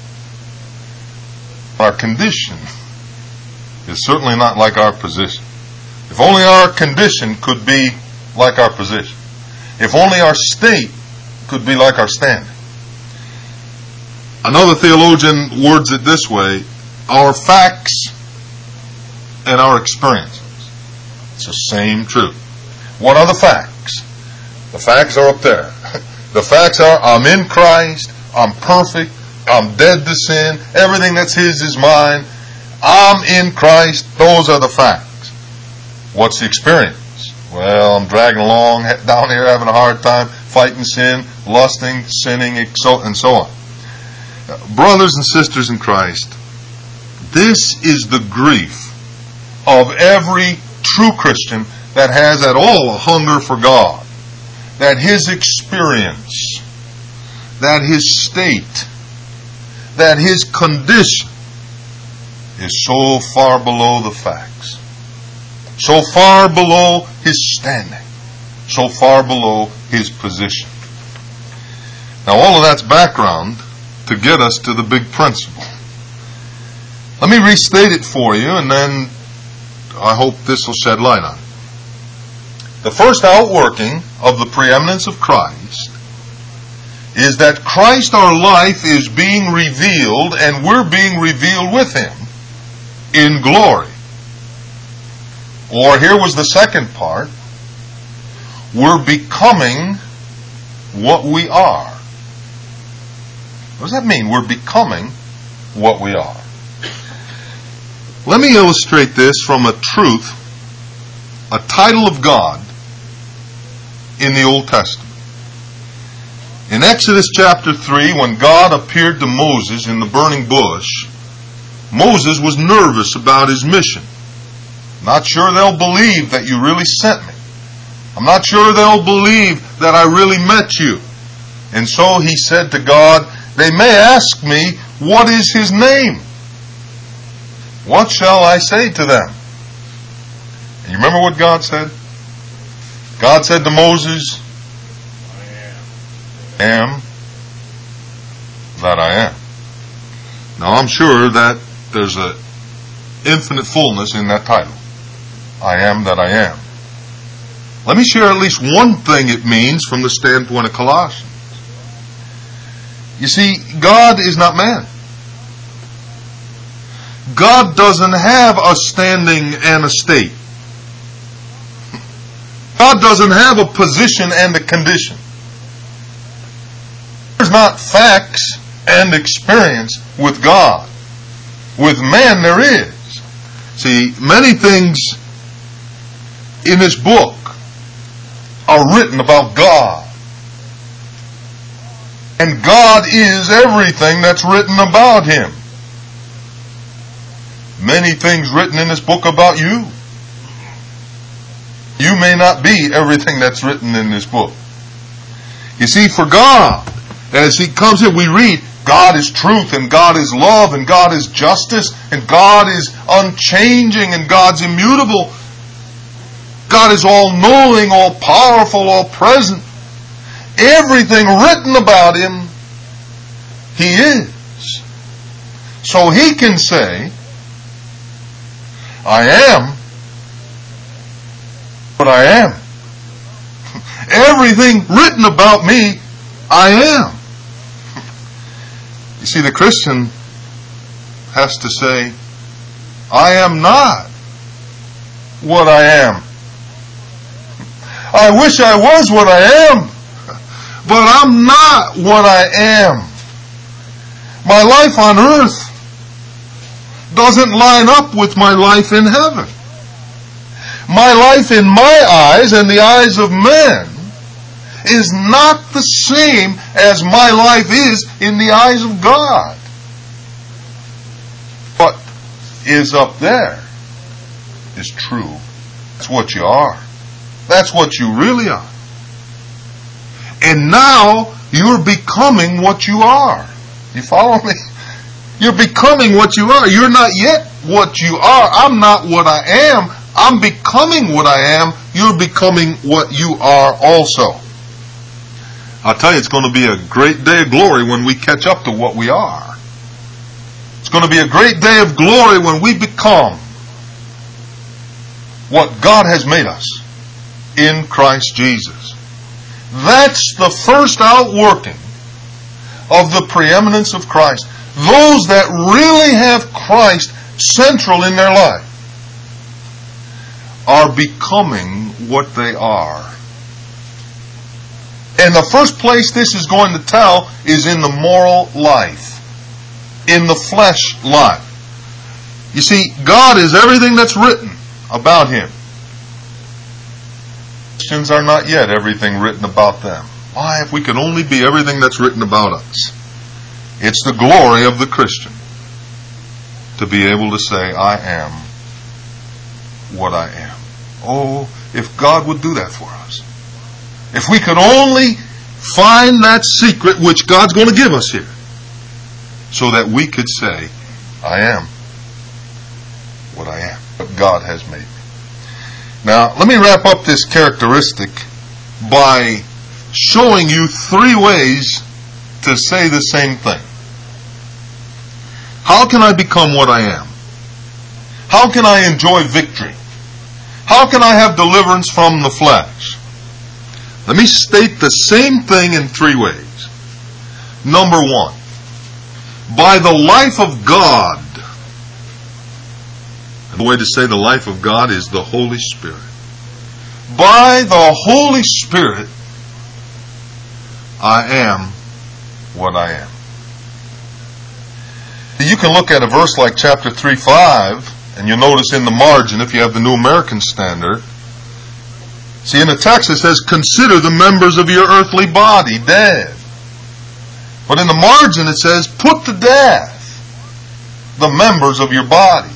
[SPEAKER 2] Our condition is certainly not like our position. If only our condition could be like our position. If only our state could be like our standing. Another theologian words it this way, our facts and our experiences. It's the same truth. What are the facts? The facts are up there. The facts are, I'm in Christ, I'm perfect, I'm dead to sin, everything that's His is mine, I'm in Christ, those are the facts. What's the experience? Well, I'm dragging along down here having a hard time, fighting sin, lusting, sinning, and so on. Brothers and sisters in Christ, this is the grief of every true Christian that has at all a hunger for God. That his experience, that his state, that his condition is so far below the facts, so far below his standing, so far below his position. Now all of that's background to get us to the big principle. Let me restate it for you, and then I hope this will shed light on it. The first outworking of the preeminence of Christ is that Christ our life is being revealed, and we're being revealed with Him in glory. Or here was the second part, we're becoming what we are. What does that mean? We're becoming what we are. Let me illustrate this from a truth, a title of God in the Old Testament. In Exodus chapter 3, when God appeared to Moses in the burning bush, Moses was nervous about his mission. Not sure they'll believe that you really sent me. I'm not sure they'll believe that I really met you. And so he said to God, they may ask me, what is his name? What shall I say to them? And you remember what God said? God said to Moses, I am that I am. Now I'm sure that there's an infinite fullness in that title. I am that I am. Let me share at least one thing it means from the standpoint of Colossians. You see, God is not man. God doesn't have a standing and a state. God doesn't have a position and a condition. There's not facts and experience with God. With man there is. See, many things in this book are written about God. And God is everything that's written about Him. Many things written in this book about you. You may not be everything that's written in this book. You see, for God, as He comes in, we read, God is truth, and God is love, and God is justice, and God is unchanging, and God's immutable. God is all-knowing, all-powerful, all-present. Everything written about Him, He is. So He can say, I am what I am. Everything written about me, I am. You see, the Christian has to say, I am not what I am. I wish I was what I am, but I'm not what I am. My life on earth doesn't line up with my life in heaven. My life in my eyes and the eyes of men is not the same as my life is in the eyes of God. What is up there is true. That's what you are. That's what you really are. And now you're becoming what you are. You follow me? You're becoming what you are. You're not yet what you are. I'm not what I am. I'm becoming what I am. You're becoming what you are also. I'll tell you, it's going to be a great day of glory when we catch up to what we are. It's going to be a great day of glory when we become what God has made us in Christ Jesus. That's the first outworking of the preeminence of Christ. Those that really have Christ central in their life are becoming what they are. And the first place this is going to tell is in the moral life, in the flesh life. You see, God is everything that's written about Him. Christians are not yet everything written about them. Why, if we could only be everything that's written about us. It's the glory of the Christian to be able to say, I am what I am. Oh, if God would do that for us. If we could only find that secret which God's going to give us here, so that we could say, I am what I am, what God has made me. Now, let me wrap up this characteristic by showing you 3 ways to say the same thing. How can I become what I am? How can I enjoy victory? How can I have deliverance from the flesh? Let me state the same thing in 3 ways. Number 1, by the life of God. And the way to say the life of God is the Holy Spirit. By the Holy Spirit, I am what I am. You can look at a verse like chapter 3:5, and you'll notice in the margin, if you have the New American Standard, see, in the text it says, consider the members of your earthly body dead. But in the margin it says, put to death the members of your body.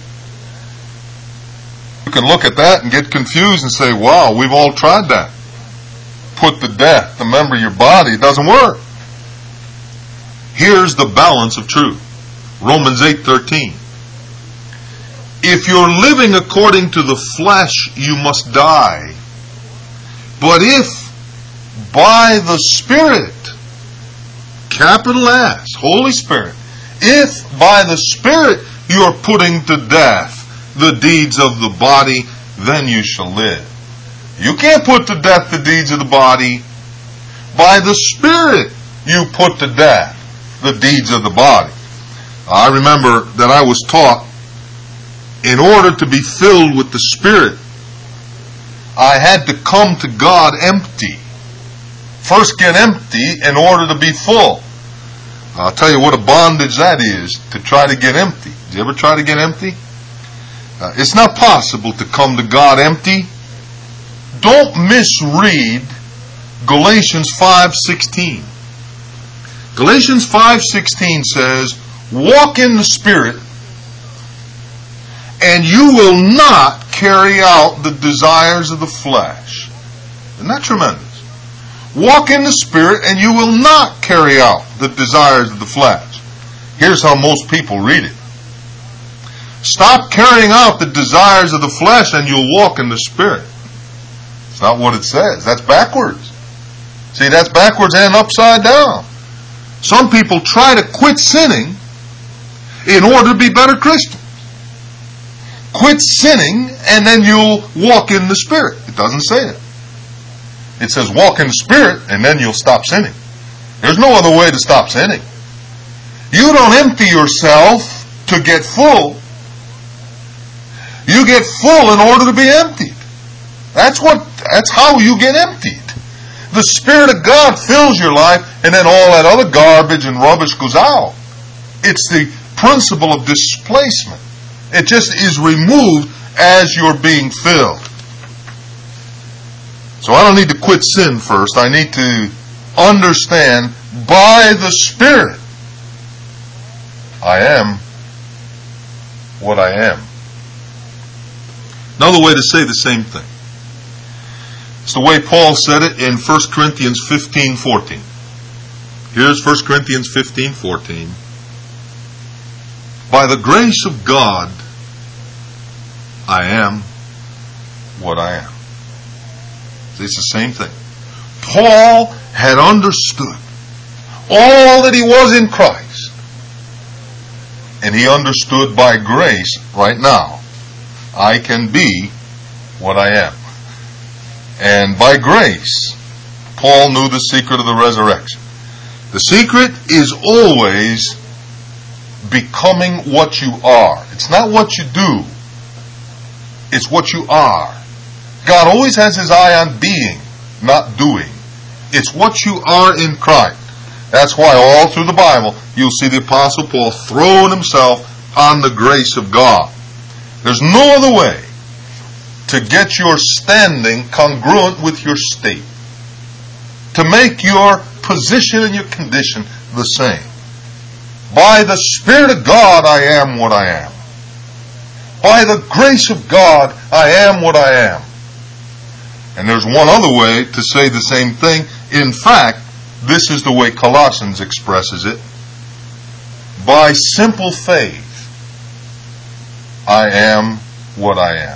[SPEAKER 2] You can look at that and get confused and say, wow, we've all tried that. Put to death the member of your body. It doesn't work. Here's the balance of truth. Romans 8:13. If you're living according to the flesh, you must die. But if by the Spirit, capital S, Holy Spirit, if by the Spirit you are putting to death the deeds of the body, then you shall live. You can't put to death the deeds of the body. By the Spirit you put to death the deeds of the body. I remember that I was taught, in order to be filled with the Spirit, I had to come to God empty. First get empty in order to be full. I'll tell you what a bondage that is, to try to get empty. Did you ever try to get empty? It's not possible to come to God empty. Don't misread Galatians 5:16. Galatians 5:16 says, walk in the Spirit, and you will not carry out the desires of the flesh. Isn't that tremendous? Walk in the Spirit, and you will not carry out the desires of the flesh. Here's how most people read it. Stop carrying out the desires of the flesh, and you'll walk in the Spirit. It's not what it says. That's backwards. See, that's backwards and upside down. Some people try to quit sinning in order to be better Christians. Quit sinning and then you'll walk in the Spirit. It doesn't say that. It says walk in the Spirit and then you'll stop sinning. There's no other way to stop sinning. You don't empty yourself to get full. You get full in order to be emptied. That's how you get emptied. The Spirit of God fills your life, and then all that other garbage and rubbish goes out. It's the principle of displacement. It just is removed as you're being filled. So I don't need to quit sin first. I need to understand by the Spirit I am what I am. Another way to say the same thing. It's the way Paul said it in 1 Corinthians 15:14. Here's 1 Corinthians 15:14. By the grace of God, I am what I am. See, it's the same thing. Paul had understood all that he was in Christ. And he understood by grace right now, I can be what I am. And by grace, Paul knew the secret of the resurrection. The secret is always becoming what you are. It's not what you do. It's what you are. God always has his eye on being, not doing. It's what you are in Christ. That's why all through the Bible, you'll see the Apostle Paul throwing himself on the grace of God. There's no other way to get your standing congruent with your state. To make your position and your condition the same. By the Spirit of God, I am what I am. By the grace of God, I am what I am. And there's one other way to say the same thing. In fact, this is the way Colossians expresses it. By simple faith, I am what I am.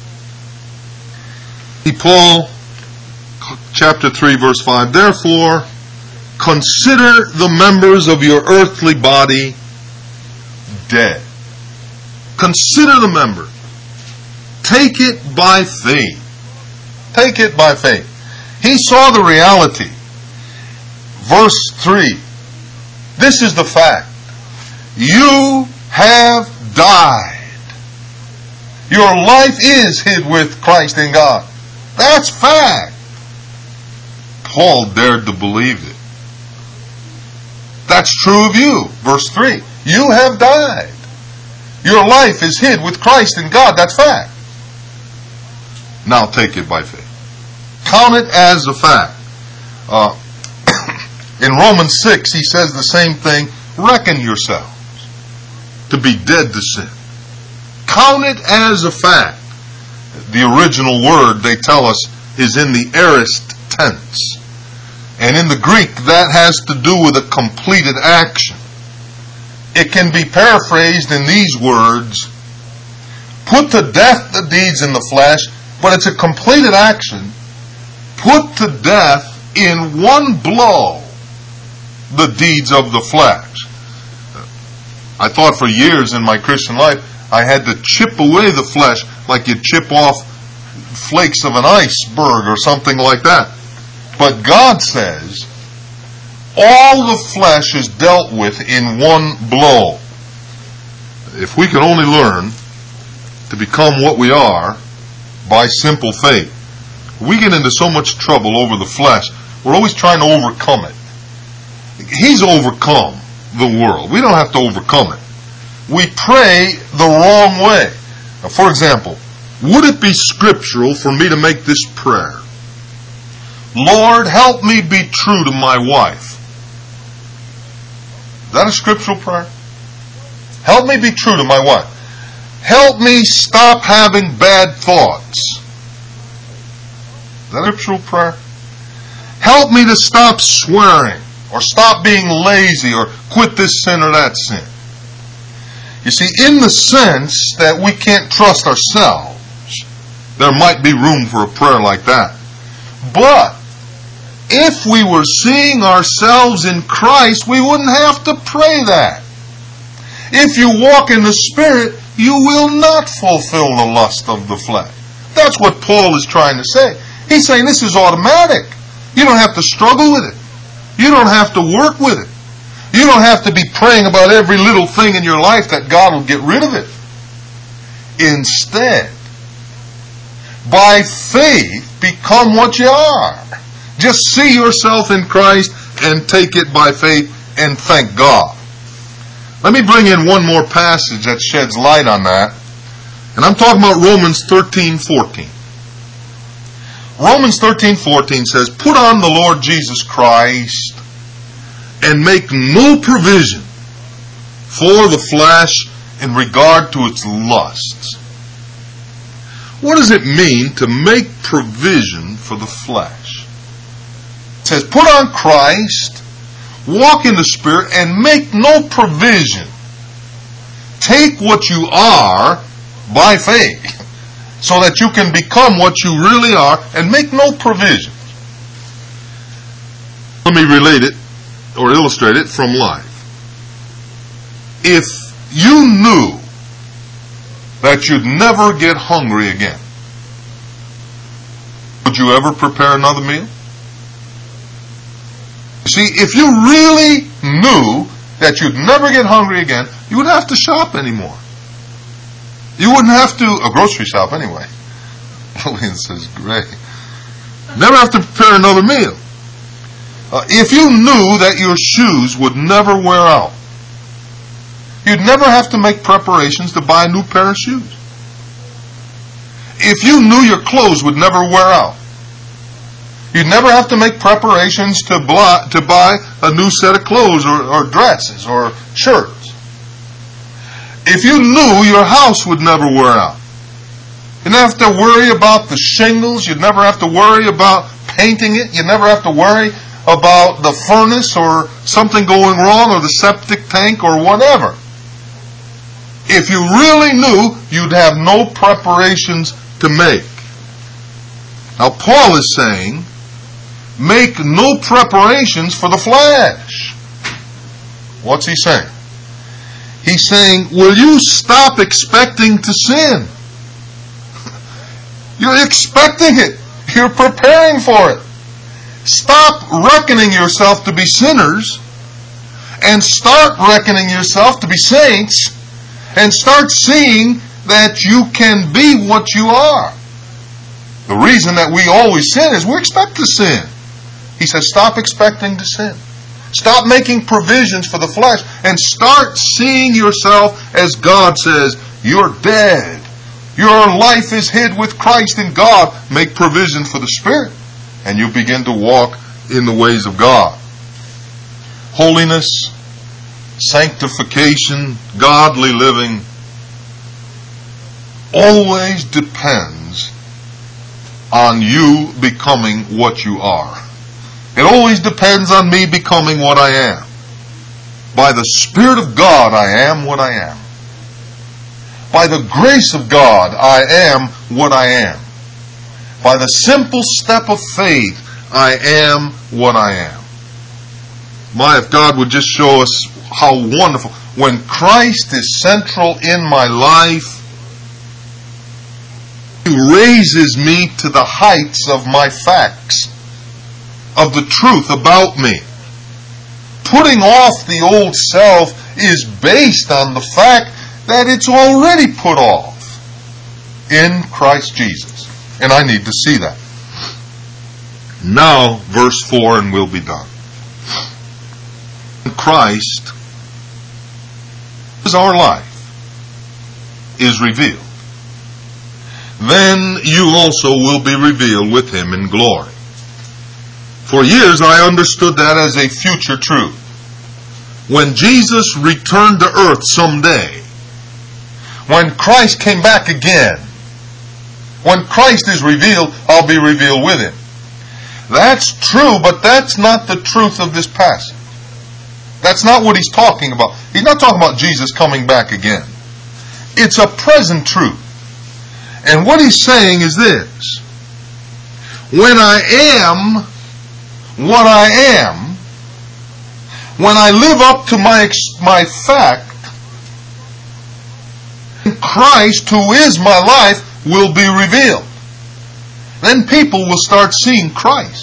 [SPEAKER 2] Paul, chapter 3, verse 5, therefore, consider the members of your earthly body dead. Consider the member. Take it by faith. Take it by faith. He saw the reality. Verse 3. This is the fact. You have died. Your life is hid with Christ in God. That's fact. Paul dared to believe it. That's true of you. Verse 3. You have died. Your life is hid with Christ in God. That's fact. Now take it by faith. Count it as a fact. In Romans 6, he says the same thing. Reckon yourselves to be dead to sin. Count it as a fact. The original word, they tell us, is in the aorist tense. And in the Greek, that has to do with a completed action. It can be paraphrased in these words, put to death the deeds in the flesh, but it's a completed action. Put to death in one blow the deeds of the flesh. I thought for years in my Christian life, I had to chip away the flesh like you chip off flakes of an iceberg or something like that. But God says, all the flesh is dealt with in one blow. If we can only learn to become what we are by simple faith, we get into so much trouble over the flesh. We're always trying to overcome it. He's overcome the world. We don't have to overcome it. We pray the wrong way. Now, for example, would it be scriptural for me to make this prayer? Lord, help me be true to my wife. Is that a scriptural prayer? Help me be true to my wife. Help me stop having bad thoughts. Is that a scriptural prayer? Help me to stop swearing, or stop being lazy, or quit this sin or that sin. You see, in the sense that we can't trust ourselves, there might be room for a prayer like that. But if we were seeing ourselves in Christ, we wouldn't have to pray that. If you walk in the Spirit, you will not fulfill the lust of the flesh. That's what Paul is trying to say. He's saying this is automatic. You don't have to struggle with it. You don't have to work with it. You don't have to be praying about every little thing in your life that God will get rid of it. Instead, by faith, become what you are. Just see yourself in Christ and take it by faith and thank God. Let me bring in one more passage that sheds light on that. And I'm talking about Romans 13:14. Romans 13:14 says, "Put on the Lord Jesus Christ and make no provision for the flesh in regard to its lusts." What does it mean to make provision for the flesh? It says, put on Christ, walk in the Spirit, and make no provision. Take what you are by faith, so that you can become what you really are, and make no provision. Let me relate it, or illustrate it from life. If you knew that you'd never get hungry again, would you ever prepare another meal? See, if you really knew that you'd never get hungry again, you wouldn't have to shop anymore. You wouldn't have to, a grocery shop anyway. This is great. Never have to prepare another meal. If you knew that your shoes would never wear out, you'd never have to make preparations to buy a new pair of shoes. If you knew your clothes would never wear out, you'd never have to make preparations to buy a new set of clothes or dresses or shirts. If you knew your house would never wear out, you'd never have to worry about the shingles, you'd never have to worry about painting it, you'd never have to worry about the furnace or something going wrong or the septic tank or whatever. If you really knew, you'd have no preparations to make. Now Paul is saying, make no preparations for the flesh. What's he saying? He's saying, will you stop expecting to sin? You're expecting it. You're preparing for it. Stop reckoning yourself to be sinners and start reckoning yourself to be saints, and start seeing that you can be what you are. The reason that we always sin is we expect to sin. He says, stop expecting to sin. Stop making provisions for the flesh and start seeing yourself as God says. You're dead. Your life is hid with Christ in God. Make provision for the Spirit, and you begin to walk in the ways of God. Holiness, sanctification, godly living always depends on you becoming what you are. It always depends on me becoming what I am. By the Spirit of God, I am what I am. By the grace of God, I am what I am. By the simple step of faith, I am what I am. If God would just show us how wonderful. When Christ is central in my life, He raises me to the heights of my facts, of the truth about me. Putting off the old self is based on the fact that it's already put off in Christ Jesus. And I need to see that. Now, verse 4, and we'll be done. Christ, as our life, is revealed. Then you also will be revealed with Him in glory. For years I understood that as a future truth. when Jesus returned to earth someday, when Christ came back again, when Christ is revealed, I'll be revealed with Him. That's true, but that's not the truth of this passage. That's not what he's talking about. He's not talking about Jesus coming back again. It's a present truth. And what he's saying is this: when I am what I am, when I live up to my fact, Christ, who is my life, will be revealed. Then people will start seeing Christ.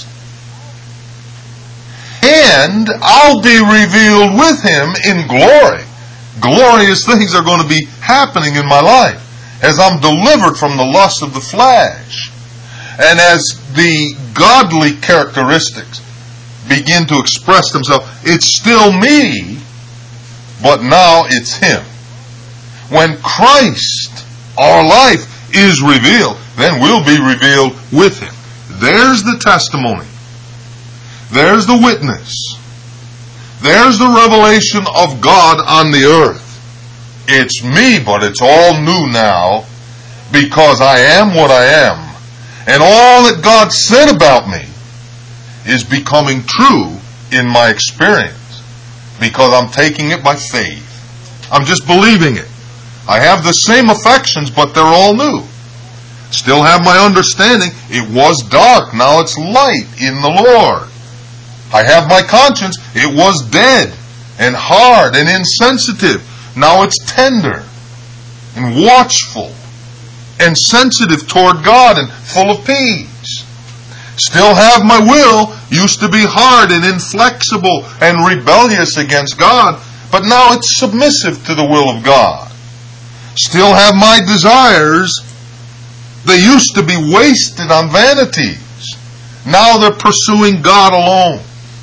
[SPEAKER 2] And I'll be revealed with Him in glory. Glorious things are going to be happening in my life as I'm delivered from the lust of the flesh. And as the godly characteristics begin to express themselves, it's still me, but now it's Him. When Christ, our life, is revealed, then we'll be revealed with Him. There's the testimony. There's the witness. There's the revelation of God on the earth. It's me, but it's all new now, because I am what I am. And all that God said about me is becoming true in my experience, because I'm taking it by faith. I'm just believing it. I have the same affections, but they're all new. Still have my understanding. It was dark, now it's light in the Lord. I have my conscience. It was dead and hard and insensitive. Now it's tender and watchful and sensitive toward God and full of peace. Still have my will. Used to be hard and inflexible and rebellious against God, but now it's submissive to the will of God. Still have my desires. They used to be wasted on vanities. Now they're pursuing God alone.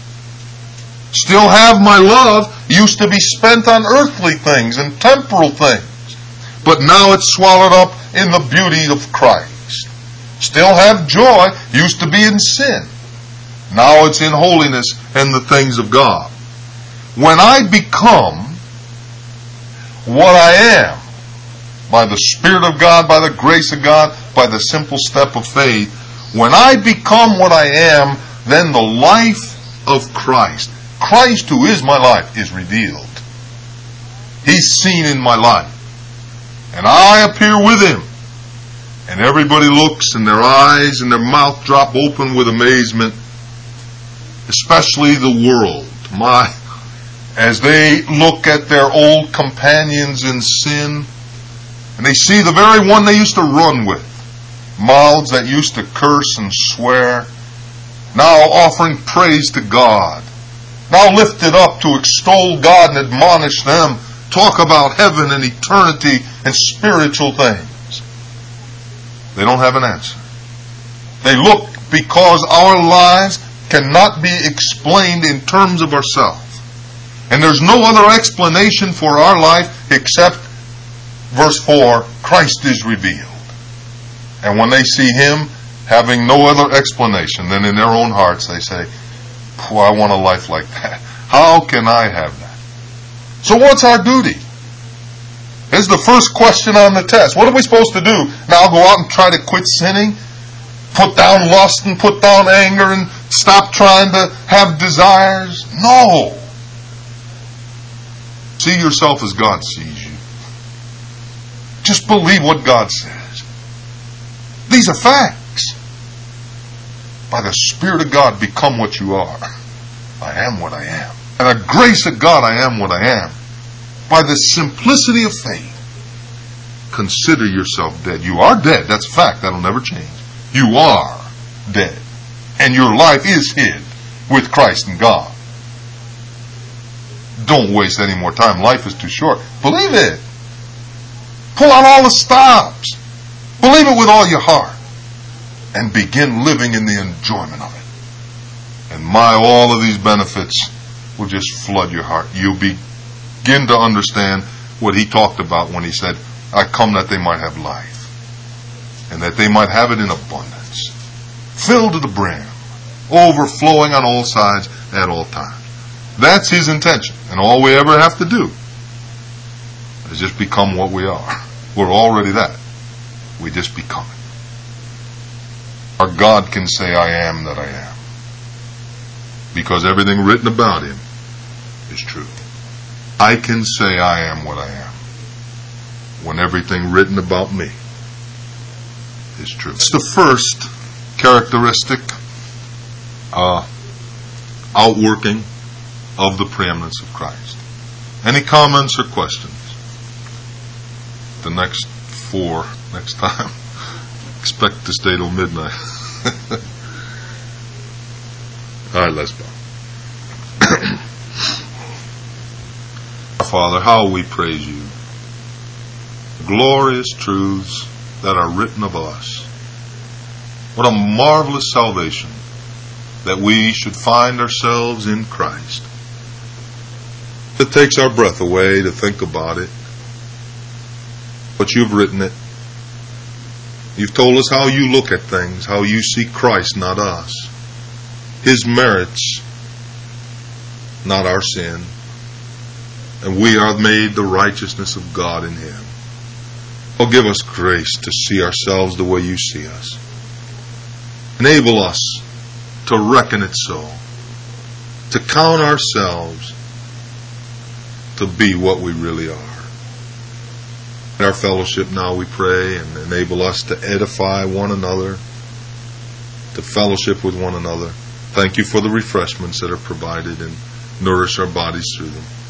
[SPEAKER 2] Still have my love. Used to be spent on earthly things and temporal things, but now it's swallowed up in the beauty of Christ. Still have joy. Used to be in sin. Now it's in holiness and the things of God. When I become what I am, by the Spirit of God, by the grace of God, by the simple step of faith, when I become what I am, then the life of Christ, Christ who is my life, is revealed. He's seen in my life. And I appear with Him. And everybody looks, and their eyes and their mouth drop open with amazement, especially the world. As they look at their old companions in sin, and they see the very one they used to run with, mouths that used to curse and swear, now offering praise to God, now lifted up to extol God and admonish them, talk about heaven and eternity and spiritual things. They don't have an answer. They look because our lives cannot be explained in terms of ourselves. And there's no other explanation for our life except verse 4, Christ is revealed. And when they see Him, having no other explanation, then in their own hearts they say, I want a life like that. How can I have that? So what's our duty? Here's the first question on the test. What are we supposed to do? Now go out and try to quit sinning? Put down lust and put down anger and stop trying to have desires? No. See yourself as God sees you. Just believe what God says. These are facts. By the Spirit of God, become what you are. I am what I am. By the grace of God, I am what I am. By the simplicity of faith, consider yourself dead. You are dead. That's a fact. That'll never change. You are dead. And your life is hid with Christ and God. Don't waste any more time. Life is too short. Believe it. Pull out all the stops. Believe it with all your heart. And begin living in the enjoyment of it. And all of these benefits will just flood your heart. You'll begin to understand what he talked about when he said, I come that they might have life. And that they might have it in abundance. Filled to the brim. Overflowing on all sides at all times. That's His intention. And all we ever have to do is just become what we are. We're already that. We just become it. Our God can say, I am that I am. Because everything written about Him is true. I can say I am what I am when everything written about me is true. It's the first characteristic, outworking of the preeminence of Christ. Any comments or questions? The next 4, next time. Expect to stay till midnight. All right, let's bow. Father, how we praise You. Glorious truths that are written of us. What a marvelous salvation that we should find ourselves in Christ. It takes our breath away to think about it. But You've written it. You've told us how You look at things, how You see Christ, not us. His merits, not our sin. And we are made the righteousness of God in Him. Oh, give us grace to see ourselves the way You see us. Enable us to reckon it so, to count ourselves to be what we really are. In our fellowship now we pray, and enable us to edify one another, to fellowship with one another. Thank You for the refreshments that are provided, and nourish our bodies through them.